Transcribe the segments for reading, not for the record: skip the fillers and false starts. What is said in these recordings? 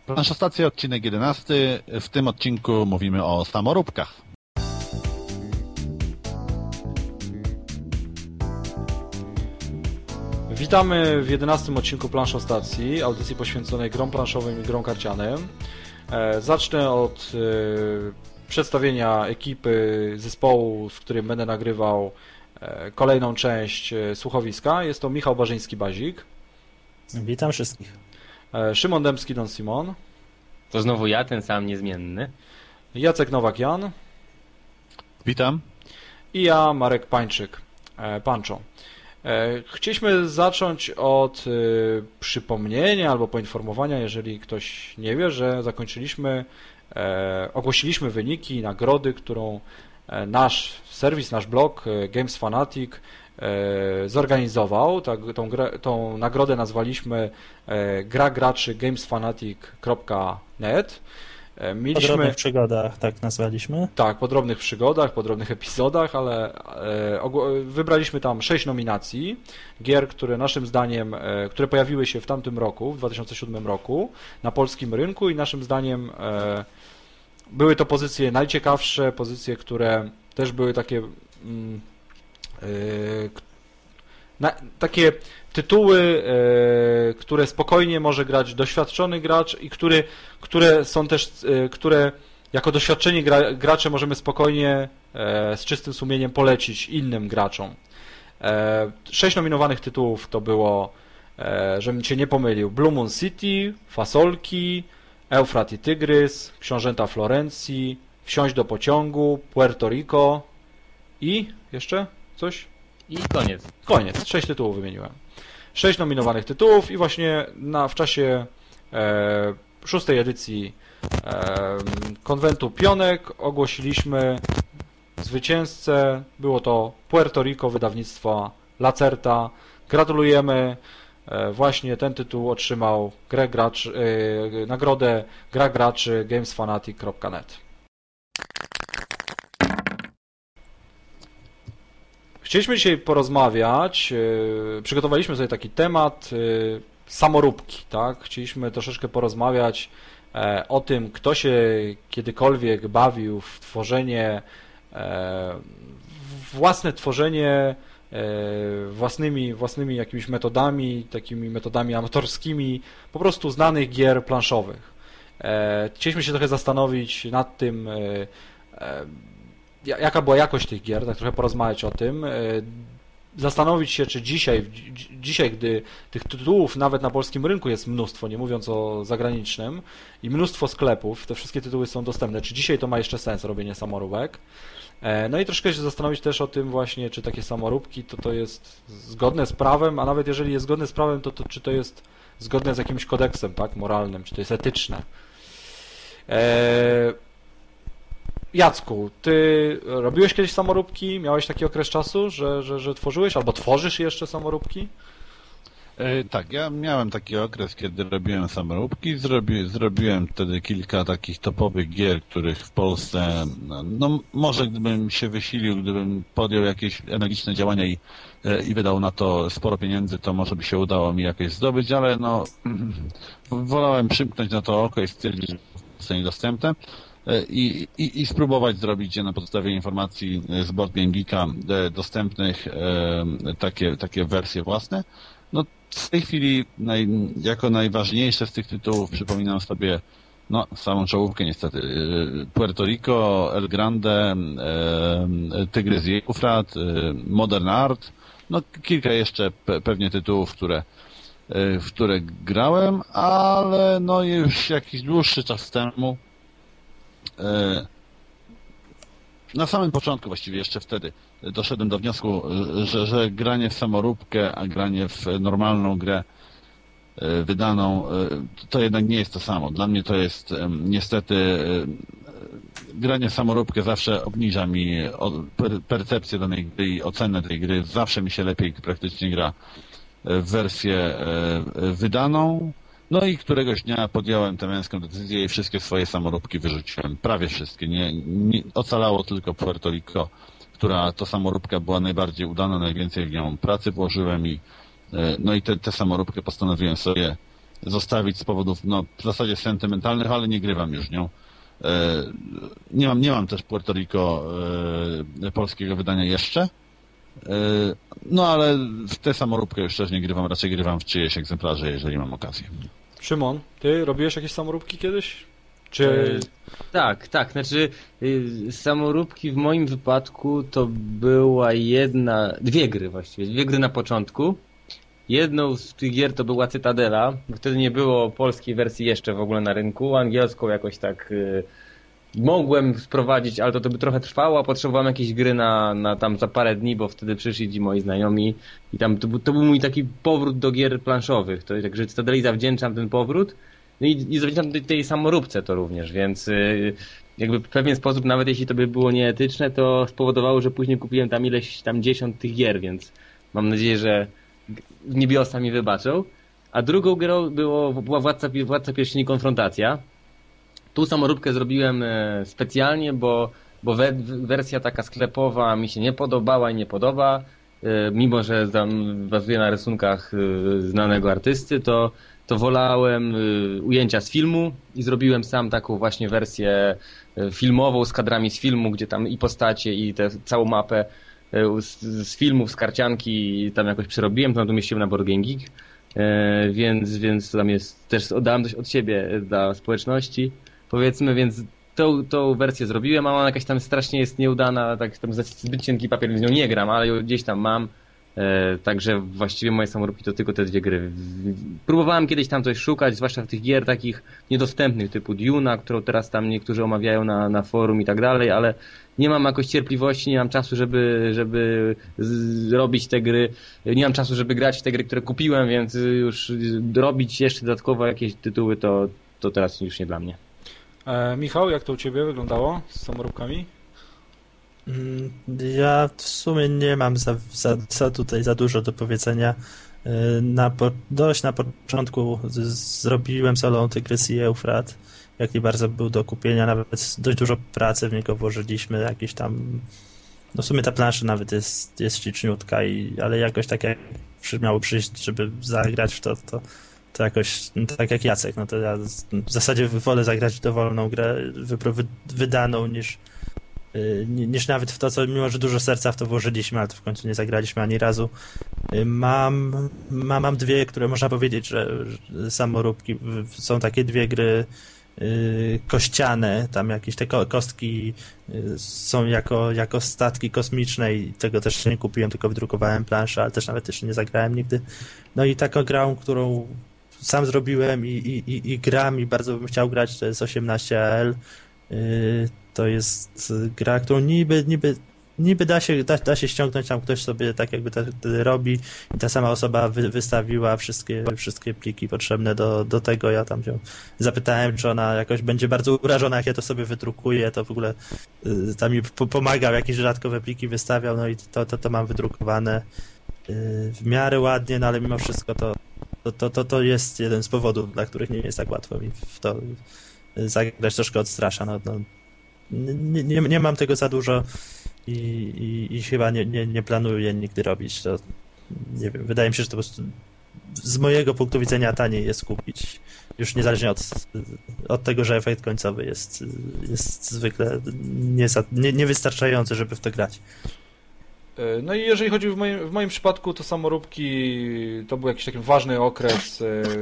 Nasza stacja, odcinek 11. W tym odcinku mówimy o samoróbkach. Witamy w 11. odcinku Planszostacji, audycji poświęconej grom planszowym i grom karcianym. Zacznę od przedstawienia ekipy zespołu, z którym będę nagrywał kolejną część słuchowiska. Jest to Michał Barzyński-Bazik. Witam wszystkich. Szymon Dębski, Don Simon. To znowu ja, ten sam niezmienny. Jacek Nowak-Jan. Witam. I ja, Marek Pańczyk, Pancho. Chcieliśmy zacząć od przypomnienia albo poinformowania, jeżeli ktoś nie wie, że ogłosiliśmy wyniki, nagrody, którą nasz serwis, nasz blog Games Fanatic zorganizował. Tą nagrodę nazwaliśmy Gra graczy gamesfanatic.net. Po drobnych przygodach, tak nazwaliśmy. Tak, po drobnych przygodach, po drobnych epizodach, ale wybraliśmy tam 6 nominacji gier, które naszym zdaniem, które pojawiły się w tamtym roku, w 2007 roku na polskim rynku i naszym zdaniem były to pozycje najciekawsze, pozycje, które też były takie tytuły, które spokojnie może grać doświadczony gracz i które jako doświadczeni gracze możemy spokojnie z czystym sumieniem polecić innym graczom. 6 nominowanych tytułów to było, żebym cię nie pomylił, Blue Moon City, Fasolki, Eufrat i Tygrys, Książęta Florencji, Wsiąść do pociągu, Puerto Rico i jeszcze coś? I koniec. Koniec. 6 tytułów wymieniłem. 6 nominowanych tytułów i właśnie w czasie 6. edycji konwentu Pionek ogłosiliśmy zwycięzcę. Było to Puerto Rico wydawnictwa Lacerta. Gratulujemy. Właśnie ten tytuł otrzymał nagrodę Gra graczy gamesfanatic.net. Chcieliśmy dzisiaj porozmawiać, przygotowaliśmy sobie taki temat samoróbki, tak? Chcieliśmy troszeczkę porozmawiać o tym, kto się kiedykolwiek bawił w tworzenie, własne tworzenie własnymi jakimiś metodami, takimi metodami amatorskimi, po prostu znanych gier planszowych. Chcieliśmy się trochę zastanowić nad tym, jaka była jakość tych gier, tak trochę porozmawiać o tym, zastanowić się, czy dzisiaj, gdy tych tytułów nawet na polskim rynku jest mnóstwo, nie mówiąc o zagranicznym, i mnóstwo sklepów, te wszystkie tytuły są dostępne, czy dzisiaj to ma jeszcze sens, robienie samoróbek. No i troszkę się zastanowić też o tym właśnie, czy takie samoróbki to jest zgodne z prawem, a nawet jeżeli jest zgodne z prawem, to czy to jest zgodne z jakimś kodeksem, tak, moralnym, czy to jest etyczne. Jacku, ty robiłeś kiedyś samoróbki? Miałeś taki okres czasu, że tworzyłeś albo tworzysz jeszcze samoróbki? Tak, ja miałem taki okres, kiedy robiłem samoróbki. Zrobiłem wtedy kilka takich topowych gier, których w Polsce, no może gdybym się wysilił, gdybym podjął jakieś energiczne działania i wydał na to sporo pieniędzy, to może by się udało mi jakoś zdobyć, ale no wolałem przymknąć na to oko i stwierdzić, że są niedostępne. I spróbować zrobić je na podstawie informacji z Board Game Geeka dostępnych takie wersje własne. No w tej chwili jako najważniejsze z tych tytułów przypominam sobie samą czołówkę niestety. Puerto Rico, El Grande, Tygrys i Eufrat, Modern Art, kilka jeszcze pewnie tytułów, w które grałem, ale już jakiś dłuższy czas temu, na samym początku właściwie jeszcze wtedy doszedłem do wniosku, że granie w samoróbkę, a granie w normalną grę wydaną, to jednak nie jest to samo. Dla mnie to jest niestety granie w samoróbkę zawsze obniża mi percepcję danej gry i ocenę tej gry. Zawsze mi się lepiej praktycznie gra w wersję wydaną. No i któregoś dnia podjąłem tę męską decyzję i wszystkie swoje samoróbki wyrzuciłem. Prawie wszystkie. Nie ocalało tylko Puerto Rico, która to samoróbka była najbardziej udana, najwięcej w nią pracy włożyłem i tę samoróbkę postanowiłem sobie zostawić z powodów, no, w zasadzie sentymentalnych, ale nie grywam już nią. Nie mam też Puerto Rico polskiego wydania jeszcze. No ale w tę samoróbkę już też nie grywam, raczej grywam w czyjeś egzemplarze, jeżeli mam okazję. Szymon, ty robiłeś jakieś samoróbki kiedyś? Czy... Tak, znaczy samoróbki w moim wypadku to była dwie gry na początku. Jedną z tych gier to była Cytadela, bo wtedy nie było polskiej wersji jeszcze w ogóle na rynku, angielską jakoś tak mogłem sprowadzić, ale to by trochę trwało, a potrzebowałem jakiejś gry na tam za parę dni, bo wtedy przyszli ci moi znajomi i tam to był mój taki powrót do gier planszowych, także Cytadeli zawdzięczam ten powrót. No i zawdzięczam tej samoróbce to również, więc jakby w pewien sposób, nawet jeśli to by było nieetyczne, to spowodowało, że później kupiłem tam ileś tam 10 tych gier, więc mam nadzieję, że niebiosa mi wybaczą. A drugą grą była Władca Pierścieni Konfrontacja. Tu samoróbkę zrobiłem specjalnie, bo wersja taka sklepowa mi się nie podobała i nie podoba. Mimo że tam bazuje na rysunkach znanego artysty, to wolałem ujęcia z filmu i zrobiłem sam taką właśnie wersję filmową z kadrami z filmu, gdzie tam i postacie, i całą mapę z filmów, z karcianki tam jakoś przerobiłem, to mieściłem na Board Game Geek, więc tam jest, też oddałem coś od siebie dla społeczności, powiedzmy, więc tą wersję zrobiłem, a ona jakaś tam strasznie jest nieudana, tak tam zbyt cienki papier, z nią nie gram, ale ją gdzieś tam mam. Także właściwie moje samoróbki to tylko te dwie gry. Próbowałem kiedyś tam coś szukać, zwłaszcza w tych gier takich niedostępnych typu Duna, którą teraz tam niektórzy omawiają na forum i tak dalej, ale nie mam jakoś cierpliwości, nie mam czasu, żeby robić te gry, nie mam czasu, żeby grać w te gry, które kupiłem, więc już robić jeszcze dodatkowo jakieś tytuły to teraz już nie dla mnie. Michał, jak to u Ciebie wyglądało z samoróbkami? Ja w sumie nie mam tutaj za dużo do powiedzenia. Dość na początku zrobiłem Solą Tygrys i Eufrat. Jak nie bardzo był do kupienia, nawet dość dużo pracy w niego włożyliśmy, jakieś tam... No w sumie ta plansza nawet jest śliczniutka, ale jakoś tak jak miało przyjść, żeby zagrać w to jakoś, tak jak Jacek, no to ja w zasadzie wolę zagrać w dowolną grę wydaną niż nawet w to, co mimo, że dużo serca w to włożyliśmy, ale to w końcu nie zagraliśmy ani razu. Mam dwie, które można powiedzieć, że samoróbki. Są takie dwie gry kościane, tam jakieś te kostki są jako statki kosmiczne i tego też nie kupiłem, tylko wydrukowałem planszę, ale też nawet jeszcze nie zagrałem nigdy. No i taką grą, którą sam zrobiłem i gram i bardzo bym chciał grać, to jest 18AL. To jest gra, którą niby da się ściągnąć, tam ktoś sobie tak jakby robi i ta sama osoba wystawiła wszystkie pliki potrzebne do tego. Ja tam się zapytałem, czy ona jakoś będzie bardzo urażona, jak ja to sobie wydrukuję, to w ogóle tam mi pomagał, jakieś dodatkowe pliki wystawiał, no i to mam wydrukowane w miarę ładnie, no ale mimo wszystko to jest jeden z powodów, dla których nie jest tak łatwo mi w to zagrać, troszkę odstrasza. No, nie mam tego za dużo i chyba nie planuję nigdy robić. To nie wiem, wydaje mi się, że to po prostu z mojego punktu widzenia taniej jest kupić. Już niezależnie od tego, że efekt końcowy jest zwykle niewystarczający, żeby w to grać. No i jeżeli chodzi w moim przypadku, to samoróbki to był jakiś taki ważny okres,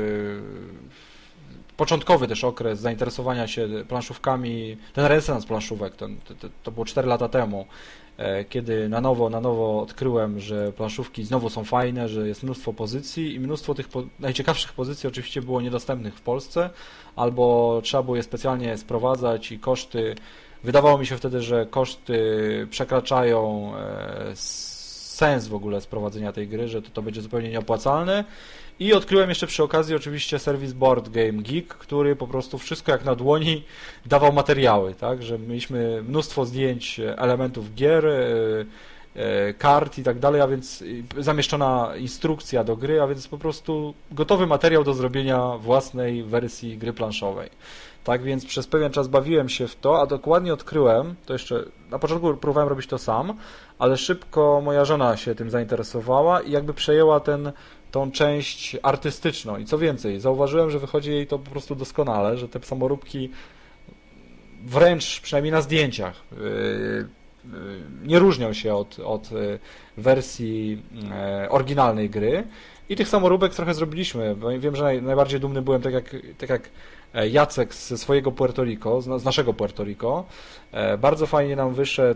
początkowy też okres zainteresowania się planszówkami, ten renesans planszówek, to było 4 lata temu, kiedy na nowo odkryłem, że planszówki znowu są fajne, że jest mnóstwo pozycji i mnóstwo tych najciekawszych pozycji oczywiście było niedostępnych w Polsce, albo trzeba było je specjalnie sprowadzać i koszty, wydawało mi się wtedy, że koszty przekraczają sens w ogóle sprowadzenia tej gry, że to będzie zupełnie nieopłacalne. I odkryłem jeszcze przy okazji oczywiście serwis Board Game Geek, który po prostu wszystko jak na dłoni dawał materiały, tak, że mieliśmy mnóstwo zdjęć elementów gier, kart i tak dalej, a więc zamieszczona instrukcja do gry, a więc po prostu gotowy materiał do zrobienia własnej wersji gry planszowej. Tak więc przez pewien czas bawiłem się w to, a dokładnie odkryłem, to jeszcze na początku próbowałem robić to sam, ale szybko moja żona się tym zainteresowała i jakby przejęła ten tą część artystyczną i co więcej, zauważyłem, że wychodzi jej to po prostu doskonale, że te samoróbki wręcz, przynajmniej na zdjęciach, nie różnią się od wersji oryginalnej gry i tych samoróbek trochę zrobiliśmy. Wiem, że najbardziej dumny byłem, tak jak Jacek ze swojego Puerto Rico, z naszego Puerto Rico. Bardzo fajnie nam wyszedł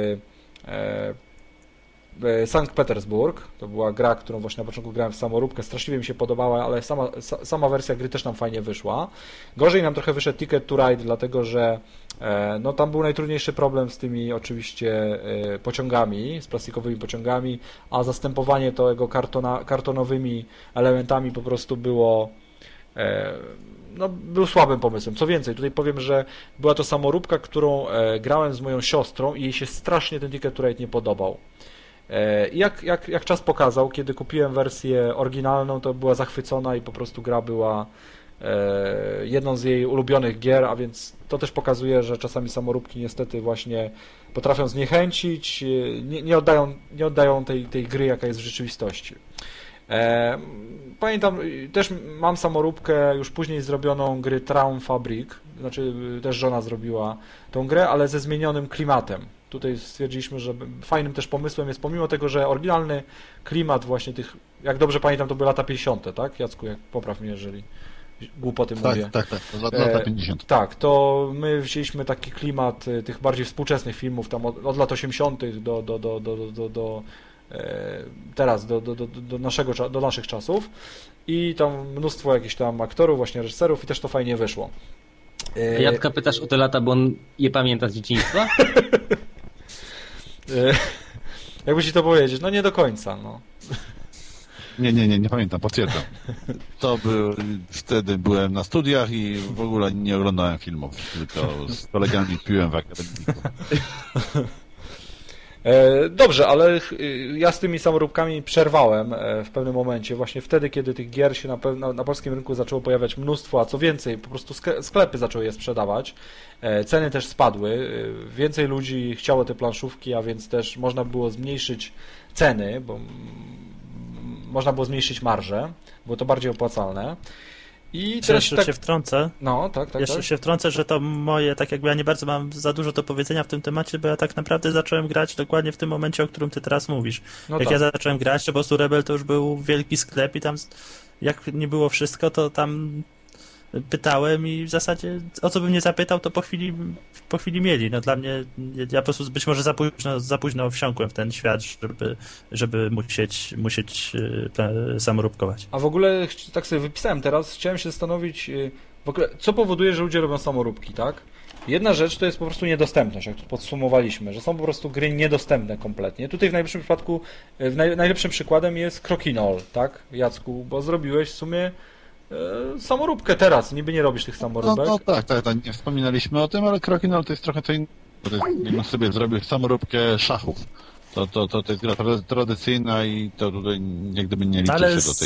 Sankt Petersburg. To była gra, którą właśnie na początku grałem w samoróbkę. Straszliwie mi się podobała, ale sama wersja gry też nam fajnie wyszła. Gorzej nam trochę wyszedł Ticket to Ride, dlatego że no, tam był najtrudniejszy problem z tymi oczywiście pociągami, z plastikowymi pociągami, a zastępowanie tego kartonowymi elementami po prostu było no, był słabym pomysłem. Co więcej, tutaj powiem, że była to samoróbka, którą grałem z moją siostrą i jej się strasznie ten Ticket to Ride nie podobał. Jak czas pokazał, kiedy kupiłem wersję oryginalną, to była zachwycona i po prostu gra była jedną z jej ulubionych gier, a więc to też pokazuje, że czasami samoróbki niestety właśnie potrafią zniechęcić, nie oddają tej gry, jaka jest w rzeczywistości. Pamiętam, też mam samoróbkę już później zrobioną gry Traum Fabrik, znaczy też żona zrobiła tą grę, ale ze zmienionym klimatem. Tutaj stwierdziliśmy, że fajnym też pomysłem jest, pomimo tego, że oryginalny klimat właśnie tych, jak dobrze pamiętam, to były lata 50, tak? Jacku, popraw mnie, jeżeli głupoty mówię. Tak, lata 50. Tak, to my wzięliśmy taki klimat tych bardziej współczesnych filmów, tam od lat 80. do teraz, do naszych czasów i tam mnóstwo jakichś tam aktorów, właśnie reżyserów i też to fajnie wyszło. Jacka pytasz o te lata, bo on je pamięta z dzieciństwa? Jakby ci to powiedzieć, no nie do końca, no. Nie pamiętam, potwierdzam. Wtedy byłem na studiach i w ogóle nie oglądałem filmów, tylko z kolegami piłem w akademiku. Dobrze, ale ja z tymi samoróbkami przerwałem w pewnym momencie, właśnie wtedy, kiedy tych gier się na polskim rynku zaczęło pojawiać mnóstwo, a co więcej, po prostu sklepy zaczęły je sprzedawać, ceny też spadły, więcej ludzi chciało te planszówki, a więc też można było zmniejszyć ceny, bo można było zmniejszyć marżę, było to bardziej opłacalne. I teraz jeszcze się wtrącę. No, tak. Jeszcze się wtrącę, że to moje, tak jakby ja nie bardzo mam za dużo do powiedzenia w tym temacie, bo ja tak naprawdę zacząłem grać dokładnie w tym momencie, o którym ty teraz mówisz. No jak tak. ja zacząłem grać, to po prostu Rebel to już był wielki sklep i tam jak nie było wszystko, to tam pytałem i w zasadzie o co bym nie zapytał, to po chwili mieli. No dla mnie, ja po prostu być może za późno wsiąkłem w ten świat, żeby musieć samoróbkować. A w ogóle tak sobie wypisałem teraz, chciałem się zastanowić w ogóle, co powoduje, że ludzie robią samoróbki, tak? Jedna rzecz to jest po prostu niedostępność, jak tu podsumowaliśmy, że są po prostu gry niedostępne kompletnie. Tutaj w najlepszym przypadku, najlepszym przykładem jest Crokinole, tak, Jacku, bo zrobiłeś w sumie samoróbkę teraz, niby nie robisz tych samoróbek. No tak, nie wspominaliśmy o tym, ale Crokinole to jest trochę co innego. Jakbym sobie zrobił samoróbkę szachów. To jest gra tradycyjna i to tutaj jak gdyby nie liczy się do tej...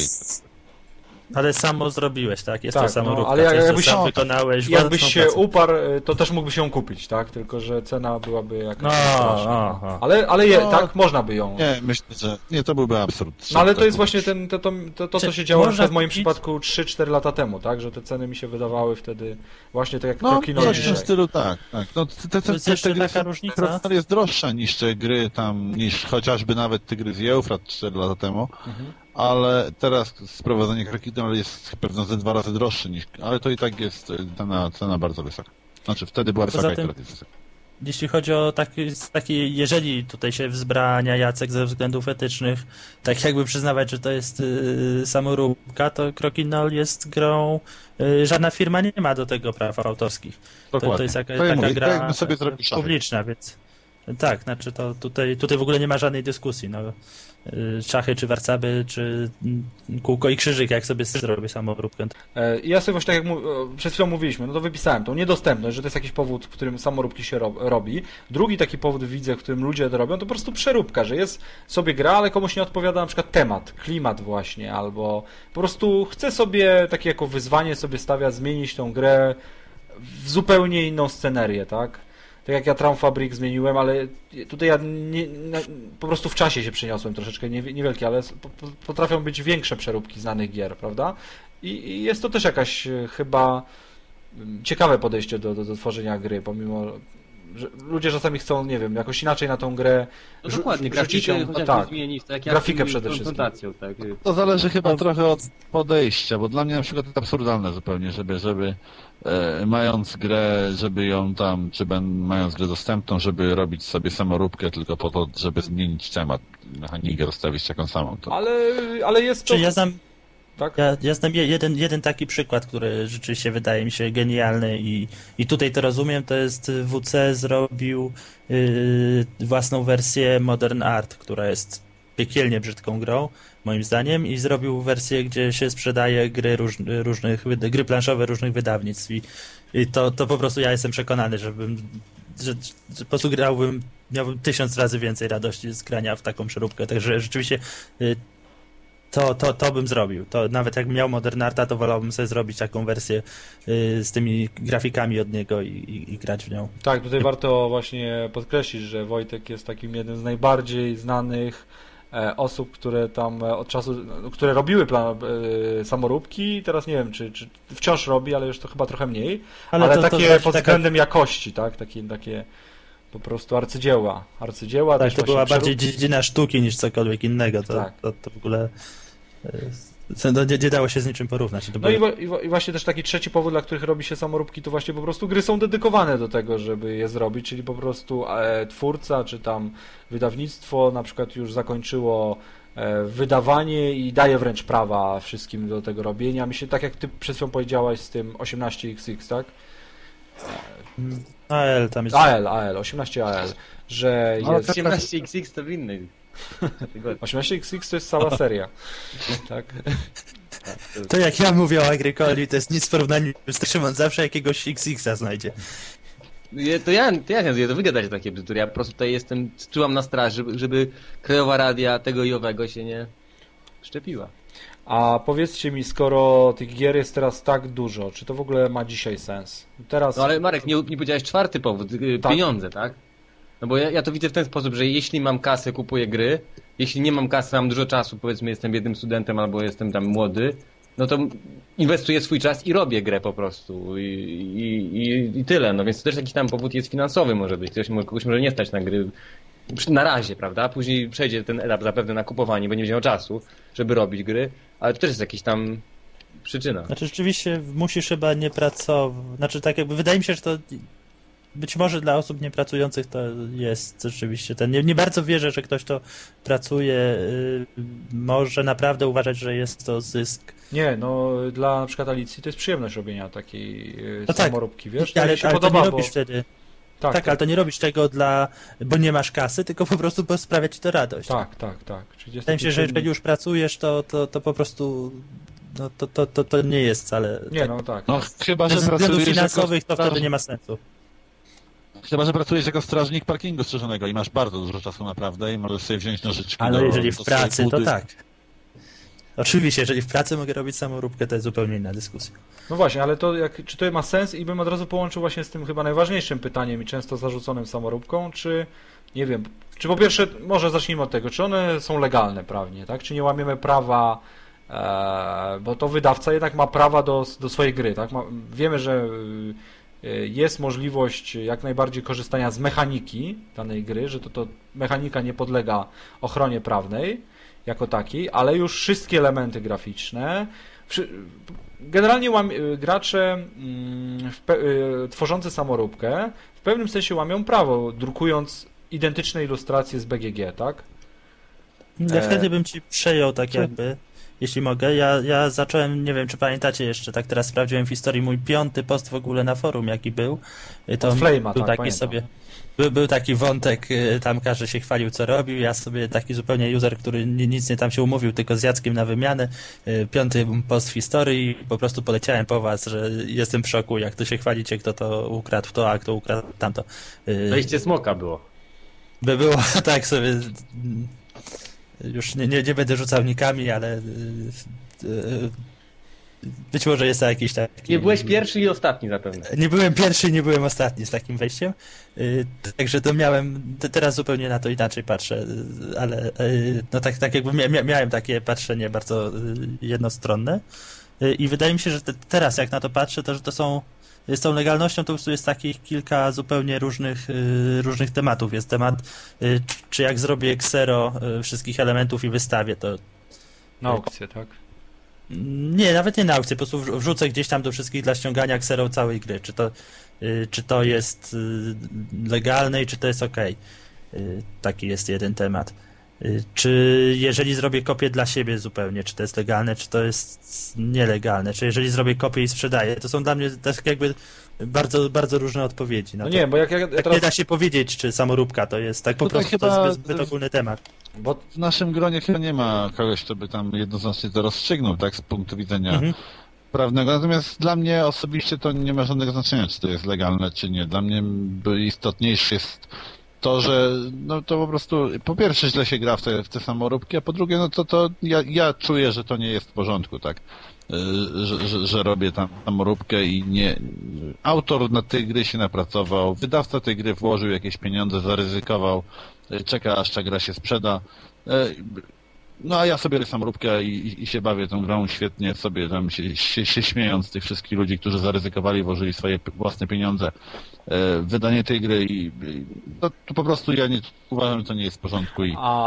Ale samo zrobiłeś, tak? Jest tak, to samoróbka, no, ale jakbyś sam wykonałeś. Jakbyś się uparł, to też mógłbyś ją kupić, tak? Tylko, że cena byłaby jakaś straszna. Ale tak, można by ją... Nie, myślę, że nie, to byłby absurd. No ale to jest właśnie to co się działo w moim przypadku 3-4 lata temu, tak? Że te ceny mi się wydawały wtedy właśnie tak jak Crokinole. No, w tym stylu tak. No, te taka różnica. Jest droższa niż te gry tam, niż chociażby nawet te gry z Eufrat 4 lata temu. Ale teraz sprowadzenie Crokinole jest pewno ze 2 razy droższe niż, ale to i tak jest cena bardzo wysoka. Znaczy wtedy była wysoka i teraz jest wysoka. Jeśli chodzi o taki, jeżeli tutaj się wzbrania Jacek ze względów etycznych, tak jakby przyznawać, że to jest samoróbka, to Crokinole jest grą, żadna firma nie ma do tego praw autorskich. To jest taka gra publiczna, więc tak, znaczy to tutaj w ogóle nie ma żadnej dyskusji. No. Szachy, czy warcaby, czy kółko i krzyżyk, jak sobie zrobię samoróbkę. I ja sobie właśnie tak jak przed chwilą mówiliśmy, no to wypisałem tą niedostępność, że to jest jakiś powód, w którym samoróbki się robi. Drugi taki powód widzę, w którym ludzie to robią, to po prostu przeróbka, że jest sobie gra, ale komuś nie odpowiada na przykład temat, klimat właśnie, albo po prostu chce sobie takie jako wyzwanie sobie stawia zmienić tą grę w zupełnie inną scenerię, tak? tak jak ja Traumfabrik zmieniłem, ale tutaj ja po prostu w czasie się przeniosłem troszeczkę, niewielkie, ale potrafią być większe przeróbki znanych gier, prawda? I jest to też jakaś chyba ciekawe podejście do tworzenia gry, pomimo że ludzie czasami chcą, nie wiem, jakoś inaczej na tą grę No dokładnie, rzucić grafikę ją, chociaż tak, zmienić, tak jak grafikę przede wszystkim. Tak. To zależy chyba trochę od podejścia, bo dla mnie na przykład to absurdalne zupełnie, żeby mając grę, żeby ją tam, mając grę dostępną, żeby robić sobie samoróbkę tylko po to, żeby zmienić temat, mechanikę, rozstawić taką samą. To... Ale jest to... Ja znam, tak? ja znam jeden taki przykład, który rzeczywiście wydaje mi się genialny i tutaj to rozumiem, to jest WC zrobił własną wersję Modern Art, która jest piekielnie brzydką grą, moim zdaniem, i zrobił wersję, gdzie się sprzedaje gry gry planszowe różnych wydawnictw i to po prostu ja jestem przekonany, że po prostu miałbym 1000 razy więcej radości z grania w taką przeróbkę, także rzeczywiście to bym zrobił. To nawet jak miał Modern Arta, to wolałbym sobie zrobić taką wersję z tymi grafikami od niego i grać w nią. Tak, tutaj warto właśnie podkreślić, że Wojtek jest takim jednym z najbardziej znanych osób, które tam od czasu, które robiły samoróbki, teraz nie wiem, czy wciąż robi, ale już to chyba trochę mniej, ale takie znaczy pod względem jakości, tak? Takie po prostu arcydzieła. Tak, to była bardziej dziedzina sztuki niż cokolwiek innego. To w ogóle nie dało się z niczym porównać. I właśnie też taki trzeci powód, dla których robi się samoróbki, to właśnie po prostu gry są dedykowane do tego, żeby je zrobić, czyli po prostu twórca, czy tam wydawnictwo na przykład już zakończyło wydawanie i daje wręcz prawa wszystkim do tego robienia. Myślę, tak jak ty przed chwilą powiedziałaś z tym 18XX, tak? AL tam jest. AL, 18AL, że jest... 18XX to w innej. 18XX to jest cała seria. Tak? To jak ja mówię o Agricoli, to jest nic w porównaniu z Szymon, zawsze jakiegoś XX-a znajdzie. To ja nie to wygadacie takie bzdury. Ja po prostu tutaj czułam na straży, żeby Krajowa Radia tego i owego się nie szczepiła. A powiedzcie mi, skoro tych gier jest teraz tak dużo, czy to w ogóle ma dzisiaj sens? Teraz... No ale Marek, nie powiedziałeś czwarty powód, tak. Pieniądze, tak? No bo ja to widzę w ten sposób, że jeśli mam kasę, kupuję gry, jeśli nie mam kasy, mam dużo czasu, powiedzmy jestem biednym studentem albo jestem tam młody, no to inwestuję swój czas i robię grę po prostu i tyle. No więc to też jakiś tam powód jest finansowy może być, kogoś może nie stać na gry na razie, prawda? Później przejdzie ten etap zapewne na kupowanie, bo nie będzie miał czasu, żeby robić gry, ale to też jest jakiś tam przyczyna. Znaczy rzeczywiście musisz chyba nie pracować, znaczy tak jakby wydaje mi się, że to być może dla osób niepracujących to jest rzeczywiście nie bardzo wierzę, że ktoś, kto pracuje, może naprawdę uważać, że jest to zysk. Nie, no dla na przykład Alicji to jest przyjemność robienia takiej no samoróbki, wiesz? Tak, ale podoba, to nie robisz wtedy. Tak, ale to nie robisz tego bo nie masz kasy, tylko po prostu sprawia ci to radość. Tak. Wydaje mi się, że jeżeli już pracujesz, to po prostu no, to nie jest wcale... Nie, no tak. No chyba, że ze względów pracujesz finansowych to wtedy nie ma sensu. Chyba, że pracujesz jako strażnik parkingu strzeżonego i masz bardzo dużo czasu naprawdę i możesz sobie wziąć nożyczki. Ale jeżeli w pracy, to tak. Oczywiście, jeżeli w pracy mogę robić samoróbkę, to jest zupełnie inna dyskusja. No właśnie, ale to czy to ma sens i bym od razu połączył właśnie z tym chyba najważniejszym pytaniem i często zarzuconym samoróbką, czy nie wiem, czy po pierwsze, może zacznijmy od tego, czy one są legalne prawnie, tak? Czy nie łamiemy prawa, bo to wydawca jednak ma prawa do swojej gry, tak? Wiemy, że jest możliwość jak najbardziej korzystania z mechaniki danej gry, że to mechanika nie podlega ochronie prawnej jako takiej, ale już wszystkie elementy graficzne, generalnie gracze tworzący samoróbkę w pewnym sensie łamią prawo, drukując identyczne ilustracje z BGG, tak? Ja wtedy bym ci przejął tak jakby, jeśli mogę. Ja zacząłem, nie wiem czy pamiętacie jeszcze, tak teraz sprawdziłem w historii, mój 5. post w ogóle na forum jaki był. To od Flame'a, był tak, taki sobie. Był taki wątek, tam każdy się chwalił co robił, ja sobie taki zupełnie user, który nic nie tam się umówił, tylko z Jackiem na wymianę, 5. post w historii i po prostu poleciałem po was, że jestem w szoku, jak to się chwalicie, kto to ukradł to, a kto ukradł tamto. Wejście smoka było. By było tak sobie, już nie będę rzucał nikami, ale być może jest to jakiś taki... Nie byłeś pierwszy i ostatni zapewne. Nie byłem pierwszy, nie byłem ostatni z takim wejściem, także to miałem, teraz zupełnie na to inaczej patrzę, ale no tak jakby miałem takie patrzenie bardzo jednostronne i wydaje mi się, że teraz jak na to patrzę, to że to są, z tą legalnością to po prostu jest takich kilka zupełnie różnych tematów. Jest temat, czy jak zrobię Xero wszystkich elementów i wystawię, to... Na aukcję, tak? Nie, nawet nie na aukcję, po prostu wrzucę gdzieś tam do wszystkich dla ściągania Xero całej gry. Czy to jest legalne i czy to jest ok. Taki jest jeden temat. Czy jeżeli zrobię kopię dla siebie zupełnie, czy to jest legalne, czy to jest nielegalne, czy jeżeli zrobię kopię i sprzedaję, to są dla mnie tak jakby bardzo, bardzo różne odpowiedzi. No nie, bo jak ja teraz... Nie da się powiedzieć, czy samoróbka to jest tak po Tutaj prostu, chyba to jest zbyt ogólny temat. Bo w naszym gronie chyba nie ma kogoś, kto by tam jednoznacznie to rozstrzygnął, tak, z punktu widzenia prawnego. Natomiast dla mnie osobiście to nie ma żadnego znaczenia, czy to jest legalne, czy nie. Dla mnie istotniejsze jest to, że no to po prostu po pierwsze źle się gra w te samoróbki, a po drugie no to ja czuję, że to nie jest w porządku, tak. Że robię tam samoróbkę i nie... Autor na tej gry się napracował, wydawca tej gry włożył jakieś pieniądze, zaryzykował, czeka aż ta gra się sprzeda. No a ja sobie robię samoróbkę i się bawię tą grą świetnie, sobie tam się śmiejąc z tych wszystkich ludzi, którzy zaryzykowali, włożyli swoje własne pieniądze w wydanie tej gry i to po prostu ja nie uważam, że to nie jest w porządku.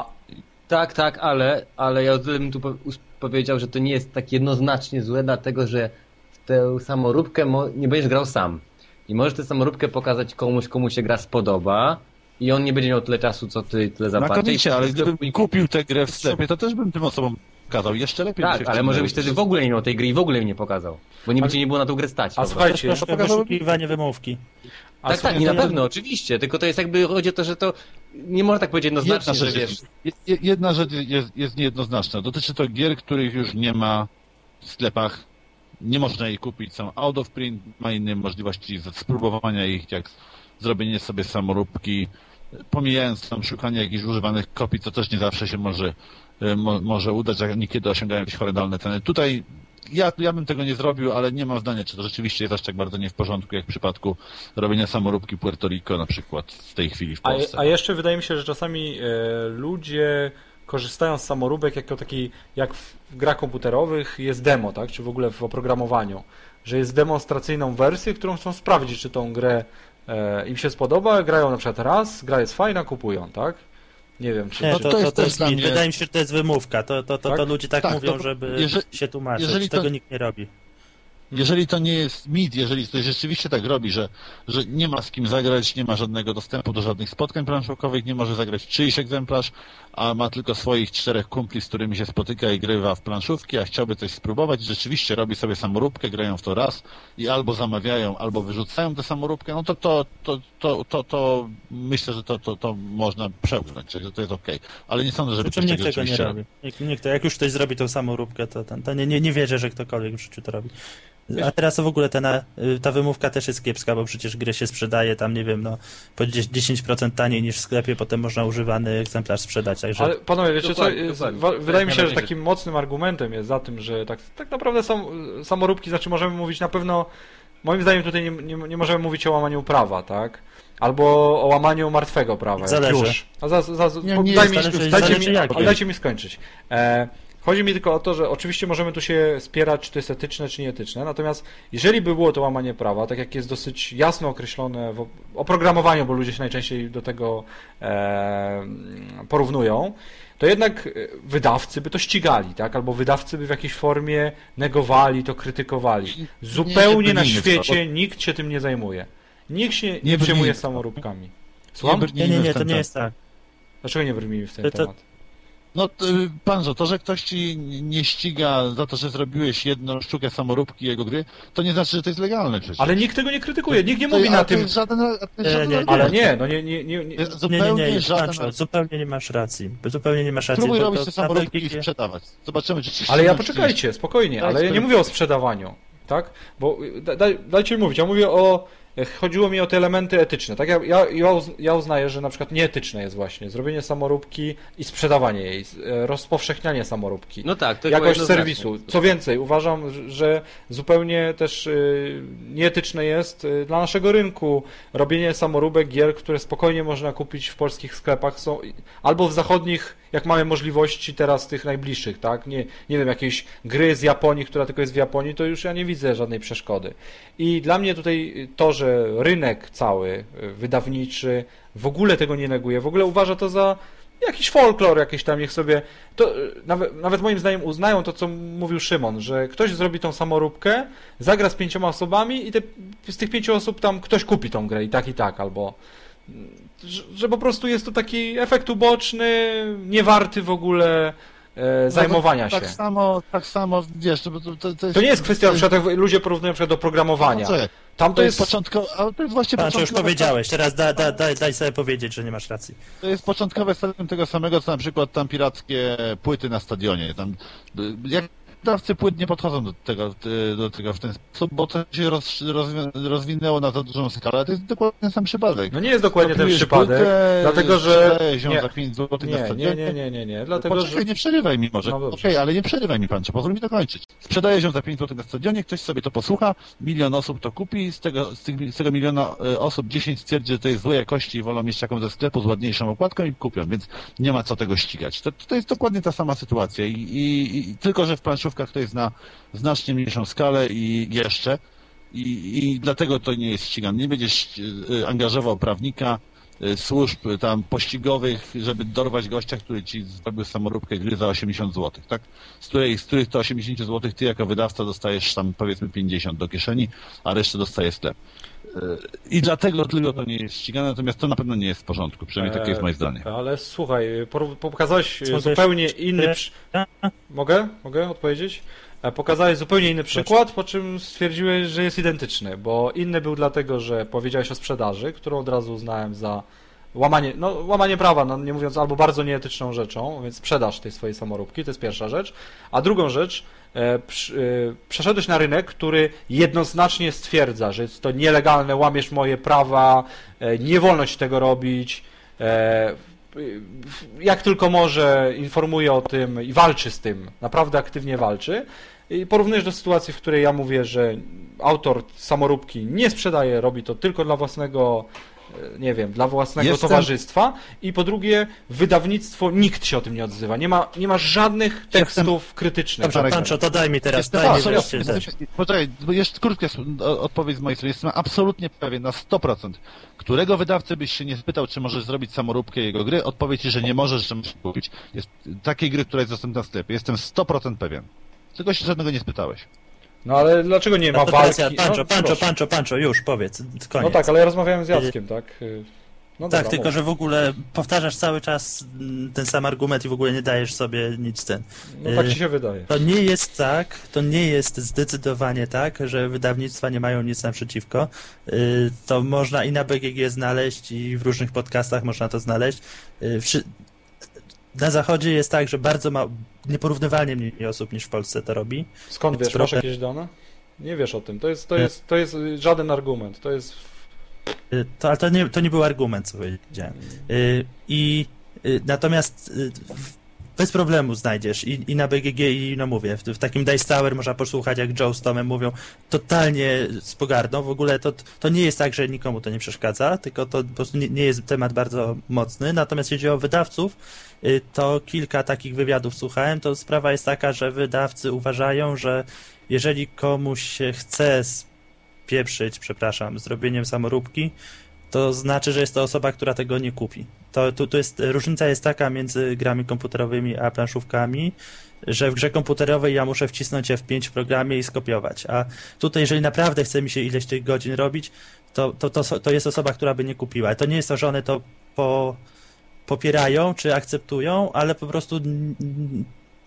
Tak, ale ja o tyle bym tu powiedział, że to nie jest tak jednoznacznie złe, dlatego że w tę samoróbkę nie będziesz grał sam. I możesz tę samoróbkę pokazać komu się gra spodoba i on nie będzie miał tyle czasu, co ty tyle zapłacisz. Znakomicie, ale gdybym kupił tę grę w sklepie, to też bym tym osobom pokazał. Jeszcze lepiej by się Tak, ale może byś wtedy w ogóle nie miał tej gry i w ogóle jej nie pokazał. Bo nie będzie nie było na tą grę stać. A słuchajcie, Wyszukiwanie wymówki. Tak, na pewno, oczywiście. Tylko to jest jakby, chodzi o to, że to nie można tak powiedzieć jednoznacznie, że wiesz... Jedna rzecz jest niejednoznaczna. Dotyczy to gier, których już nie ma w sklepach. Nie można jej kupić. Są out of print, ma inne możliwości spróbowania ich, jak zrobienie sobie samoróbki, pomijając tam szukanie jakichś używanych kopii, co też nie zawsze się może udać, a niekiedy osiągają jakieś horrendalne ceny. Tutaj ja bym tego nie zrobił, ale nie mam zdania, czy to rzeczywiście jest aż tak bardzo nie w porządku, jak w przypadku robienia samoróbki Puerto Rico na przykład w tej chwili w Polsce. A jeszcze wydaje mi się, że czasami ludzie korzystają z samoróbek jako takiej, jak w grach komputerowych jest demo, tak? Czy w ogóle w oprogramowaniu, że jest demonstracyjną wersję, którą chcą sprawdzić, czy tą grę im się spodoba, grają na przykład raz, gra jest fajna, kupują, tak? Nie wiem, czy... Nie, to jest dla mnie... Wydaje mi się, że to jest wymówka. To ludzie tak mówią, to, żeby się tłumaczyć. Tego nikt nie robi. Jeżeli to nie jest mit, jeżeli ktoś rzeczywiście tak robi, że nie ma z kim zagrać, nie ma żadnego dostępu do żadnych spotkań planszówkowych, nie może zagrać czyjś egzemplarz, a ma tylko swoich 4 kumpli, z którymi się spotyka i grywa w planszówki, a chciałby coś spróbować, rzeczywiście robi sobie samoróbkę, grają w to raz i albo zamawiają, albo wyrzucają tę samoróbkę, no to myślę, że to można przełknąć, że to jest okej. Ale nie sądzę, żeby ktoś nikt tego rzeczywiście nie robi. Nikt, jak już ktoś zrobi tą samoróbkę, to nie wierzę, że ktokolwiek w życiu to robi. A teraz to w ogóle ta wymówka też jest kiepska, bo przecież gry się sprzedaje tam, nie wiem, no po 10% taniej niż w sklepie, potem można używany egzemplarz sprzedać. Także... Ale panowie, wiecie dokładnie. wydaje mi się, że takim mocnym argumentem jest za tym, że tak naprawdę samoróbki, znaczy możemy mówić na pewno, moim zdaniem tutaj nie możemy mówić o łamaniu prawa, tak? Albo o łamaniu martwego prawa. Zależy. Już. Dajcie mi skończyć. Chodzi mi tylko o to, że oczywiście możemy tu się spierać, czy to jest etyczne, czy nieetyczne, natomiast jeżeli by było to łamanie prawa, tak jak jest dosyć jasno określone w oprogramowaniu, bo ludzie się najczęściej do tego porównują, to jednak wydawcy by to ścigali, tak? Albo wydawcy by w jakiejś formie negowali, to krytykowali. Zupełnie na świecie nikt się tym nie zajmuje. Nikt się nie przejmuje samoróbkami. Słucham? Nie, to nie jest tak. Dlaczego nie brnijmy w ten temat? No, Panzo, to, że ktoś ci nie ściga za to, że zrobiłeś jedną sztukę samoróbki jego gry, to nie znaczy, że to jest legalne przecież. Ale nikt tego nie krytykuje, nikt nie mówi na tym... Ale nie, no zupełnie nie masz racji. Zupełnie nie masz racji. Spróbuj robić te samoróbki i sprzedawać. Zobaczymy, czy ci... Ale ja poczekajcie, spokojnie, ale ja nie mówię o sprzedawaniu, tak? Bo dajcie mi mówić, ja mówię o chodziło mi o te elementy etyczne. Tak, ja uznaję, że na przykład nieetyczne jest właśnie zrobienie samoróbki i sprzedawanie jej, rozpowszechnianie samoróbki. No tak, to jakość serwisu. Co więcej, uważam, że zupełnie też nieetyczne jest dla naszego rynku robienie samoróbek gier, które spokojnie można kupić w polskich sklepach, są albo w zachodnich, jak mamy możliwości teraz tych najbliższych, tak? Nie wiem, jakieś gry z Japonii, która tylko jest w Japonii, to już ja nie widzę żadnej przeszkody. I dla mnie tutaj to, że rynek cały, wydawniczy, w ogóle tego nie neguje, w ogóle uważa to za jakiś folklor, jakiś tam, niech sobie, to nawet moim zdaniem uznają to, co mówił Szymon, że ktoś zrobi tą samoróbkę, zagra z 5 osobami i z tych 5 osób tam ktoś kupi tą grę i tak, albo że po prostu jest to taki efekt uboczny, niewarty w w zajmowania się. Tak samo, wiesz, to nie jest kwestia, na przykład jak ludzie porównują na przykład do programowania. Tam to jest początkowe, ale to jest właśnie Pan, już powiedziałeś, teraz daj sobie powiedzieć, że nie masz racji. To jest początkowe stadium tego samego, co na przykład tam pirackie płyty na stadionie. Tam, jak wydawcy płyt nie podchodzą do tego w ten sposób, bo to się rozwinęło na za dużą skalę, to jest dokładnie ten sam przypadek. No nie jest dokładnie ten przypadek, dlatego że... Nie, za 5 zł na stadionie. Nie, dlatego poczekaj, że... nie przerywaj mi może. No Okej, ale nie przerywaj mi pan, czy pozwól mi dokończyć. Sprzedaje się za 5 zł na stadionie, ktoś sobie to posłucha, 1 000 000 osób to kupi, z tego 1 000 000 osób 10 stwierdzi, że to jest złej jakości i wolą mieć taką ze sklepu z ładniejszą okładką i kupią, więc nie ma co tego ścigać. To jest dokładnie ta sama sytuacja i tylko, że w planszówkach to jest na znacznie mniejszą skalę i jeszcze i dlatego to nie jest ścigane. Nie będziesz angażował prawnika, służb tam pościgowych, żeby dorwać gościa, który ci zrobił samoróbkę gry za 80 zł, tak? Z których to 80 zł ty jako wydawca dostajesz tam powiedzmy 50 do kieszeni, a resztę dostaje sklep. I dlatego tylko to nie jest ścigane, natomiast to na pewno nie jest w porządku, przynajmniej takie jest moje zdanie. Ale słuchaj, pokazałeś zupełnie inny... Mogę odpowiedzieć? Pokazałeś zupełnie inny przykład, po czym stwierdziłeś, że jest identyczny, bo inny był dlatego, że powiedziałeś o sprzedaży, którą od razu uznałem za łamanie prawa, no nie mówiąc, albo bardzo nieetyczną rzeczą, więc sprzedaż tej swojej samoróbki, to jest pierwsza rzecz. A drugą rzecz, przeszedłeś na rynek, który jednoznacznie stwierdza, że jest to nielegalne, łamiesz moje prawa, nie wolno ci tego robić, jak tylko może informuje o tym i walczy z tym, naprawdę aktywnie walczy. I porównujesz do sytuacji, w której ja mówię, że autor samoróbki nie sprzedaje, robi to tylko dla własnego, nie wiem, dla własnego towarzystwa i po drugie wydawnictwo, nikt się o tym nie odzywa, nie ma żadnych tekstów krytycznych. Dobrze, Pancho, to daj mi teraz, Poczekaj, bo jeszcze krótka odpowiedź z mojej strony. Jestem absolutnie pewien, na 100%, którego wydawcy byś się nie spytał, czy możesz zrobić samoróbkę jego gry, odpowie ci, że nie możesz, że musisz kupić. Jest takiej gry, która jest dostępna w sklepie. Jestem 100% pewien. Tylko się żadnego nie spytałeś. No ale dlaczego nie ma walki? Pancho, już powiedz, koniec. No tak, ale ja rozmawiałem z Jackiem, tak? No tak, dobra, tylko że w ogóle powtarzasz cały czas ten sam argument i w ogóle nie dajesz sobie nic ten. No tak ci się wydaje. To nie jest zdecydowanie tak, że wydawnictwa nie mają nic naprzeciwko. To można i na BGG znaleźć i w różnych podcastach można to znaleźć. Na zachodzie jest tak, że bardzo nieporównywalnie mniej osób niż w Polsce to robi. Skąd wiesz? Masz jakieś dane? Nie wiesz o tym. To jest żaden argument. To jest... Ale to nie był argument, co powiedziałem. Natomiast bez problemu znajdziesz i na BGG i no mówię, w takim Dice Tower można posłuchać, jak Joe z Tomem mówią totalnie z pogardą. W ogóle to nie jest tak, że nikomu to nie przeszkadza, tylko to po prostu nie jest temat bardzo mocny. Natomiast jeśli chodzi o wydawców, to kilka takich wywiadów słuchałem, to sprawa jest taka, że wydawcy uważają, że jeżeli komuś się chce spieprzyć, zrobieniem samoróbki, to znaczy, że jest to osoba, która tego nie kupi. Różnica jest taka między grami komputerowymi a planszówkami, że w grze komputerowej ja muszę wcisnąć F5 w programie i skopiować, a tutaj jeżeli naprawdę chce mi się ileś tych godzin robić, to jest osoba, która by nie kupiła. To nie jest to, że one to popierają czy akceptują, ale po prostu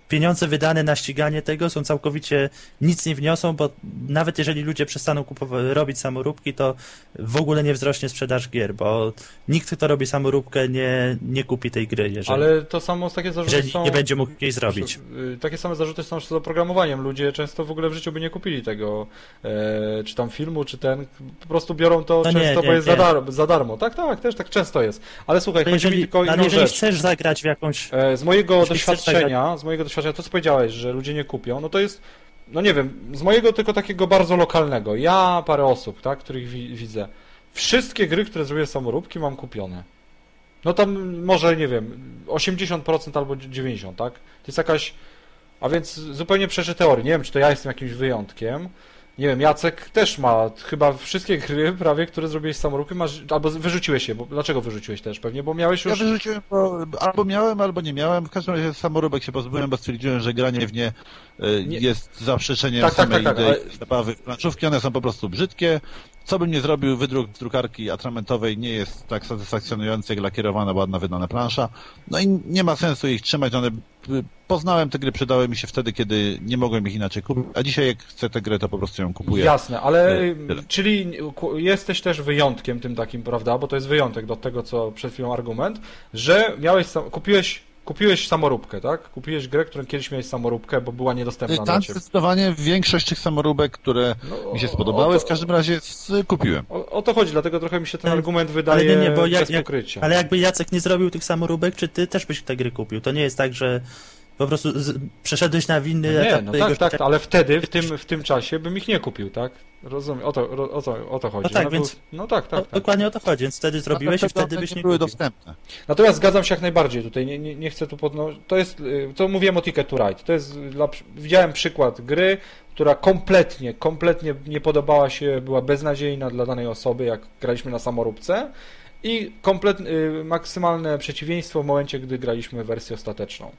pieniądze wydane na ściganie tego są całkowicie nic nie wniosą, bo nawet jeżeli ludzie przestaną robić samoróbki, to w ogóle nie wzrośnie sprzedaż gier, bo nikt, kto robi samoróbkę, nie kupi tej gry, Ale to samo takie zarzuty jeżeli są... nie będzie mógł jej zrobić. Takie same zarzuty są z oprogramowaniem. Ludzie często w ogóle w życiu by nie kupili tego, czy tam filmu, czy po prostu biorą to No często, nie, bo jest nie. za darmo. Tak, też tak często jest. Ale słuchaj, chodzi mi tylko o inną jeżeli rzecz. chcesz zagrać w jakąś... Z mojego Jeśli chcesz doświadczenia, to co powiedziałeś, że ludzie nie kupią, no to jest, no nie wiem, z mojego tylko takiego bardzo lokalnego. Ja, parę osób, tak, których widzę. Wszystkie gry, które zrobiły samoróbki, mam kupione. No tam może, nie wiem, 80% albo 90%, tak? To jest jakaś, a więc zupełnie przeczy teorii. Nie wiem, czy to ja jestem jakimś wyjątkiem. Nie wiem, Jacek też ma chyba wszystkie gry prawie, które zrobiłeś z samoróbkiem, albo wyrzuciłeś je, bo dlaczego wyrzuciłeś też? Pewnie, bo miałeś już... Ja wyrzuciłem, bo albo miałem, albo nie miałem. W każdym razie samoróbek się pozbyłem, bo stwierdziłem, że granie w nie jest zaprzeczeniem samej idei zabawy w planszówki. One są po prostu brzydkie. Co bym nie zrobił, wydruk z drukarki atramentowej nie jest tak satysfakcjonujący jak lakierowana, ładna, wydana plansza. No i nie ma sensu ich trzymać. Poznałem te gry, przydały mi się wtedy, kiedy nie mogłem ich inaczej kupić, a dzisiaj jak chcę tę grę, to po prostu ją kupuję. Jasne, ale czyli jesteś też wyjątkiem tym takim, prawda, bo to jest wyjątek do tego, co przed chwilą argument, że kupiłeś samoróbkę, tak? Kupiłeś grę, którą kiedyś miałeś samoróbkę, bo była niedostępna dla Tak, ciebie. zdecydowanie większość tych samoróbek, które mi się spodobały, w każdym razie kupiłem. O to chodzi, dlatego trochę mi się ten argument wydaje bez pokrycia. Ale jakby Jacek nie zrobił tych samoróbek, czy ty też byś te gry kupił? To nie jest tak, że po prostu przeszedłeś na winny etap. Tak, ale wtedy, w tym czasie bym ich nie kupił, tak? Rozumiem, o to chodzi. No tak, więc dokładnie o to chodzi, więc wtedy zrobiłeś i wtedy byś nie były kupił. dostępne. Natomiast zgadzam się jak najbardziej tutaj, nie chcę tu to mówiłem o Ticket to Ride, widziałem przykład gry, która kompletnie nie podobała się, była beznadziejna dla danej osoby, jak graliśmy na samoróbce i maksymalne przeciwieństwo w momencie, gdy graliśmy wersję ostateczną.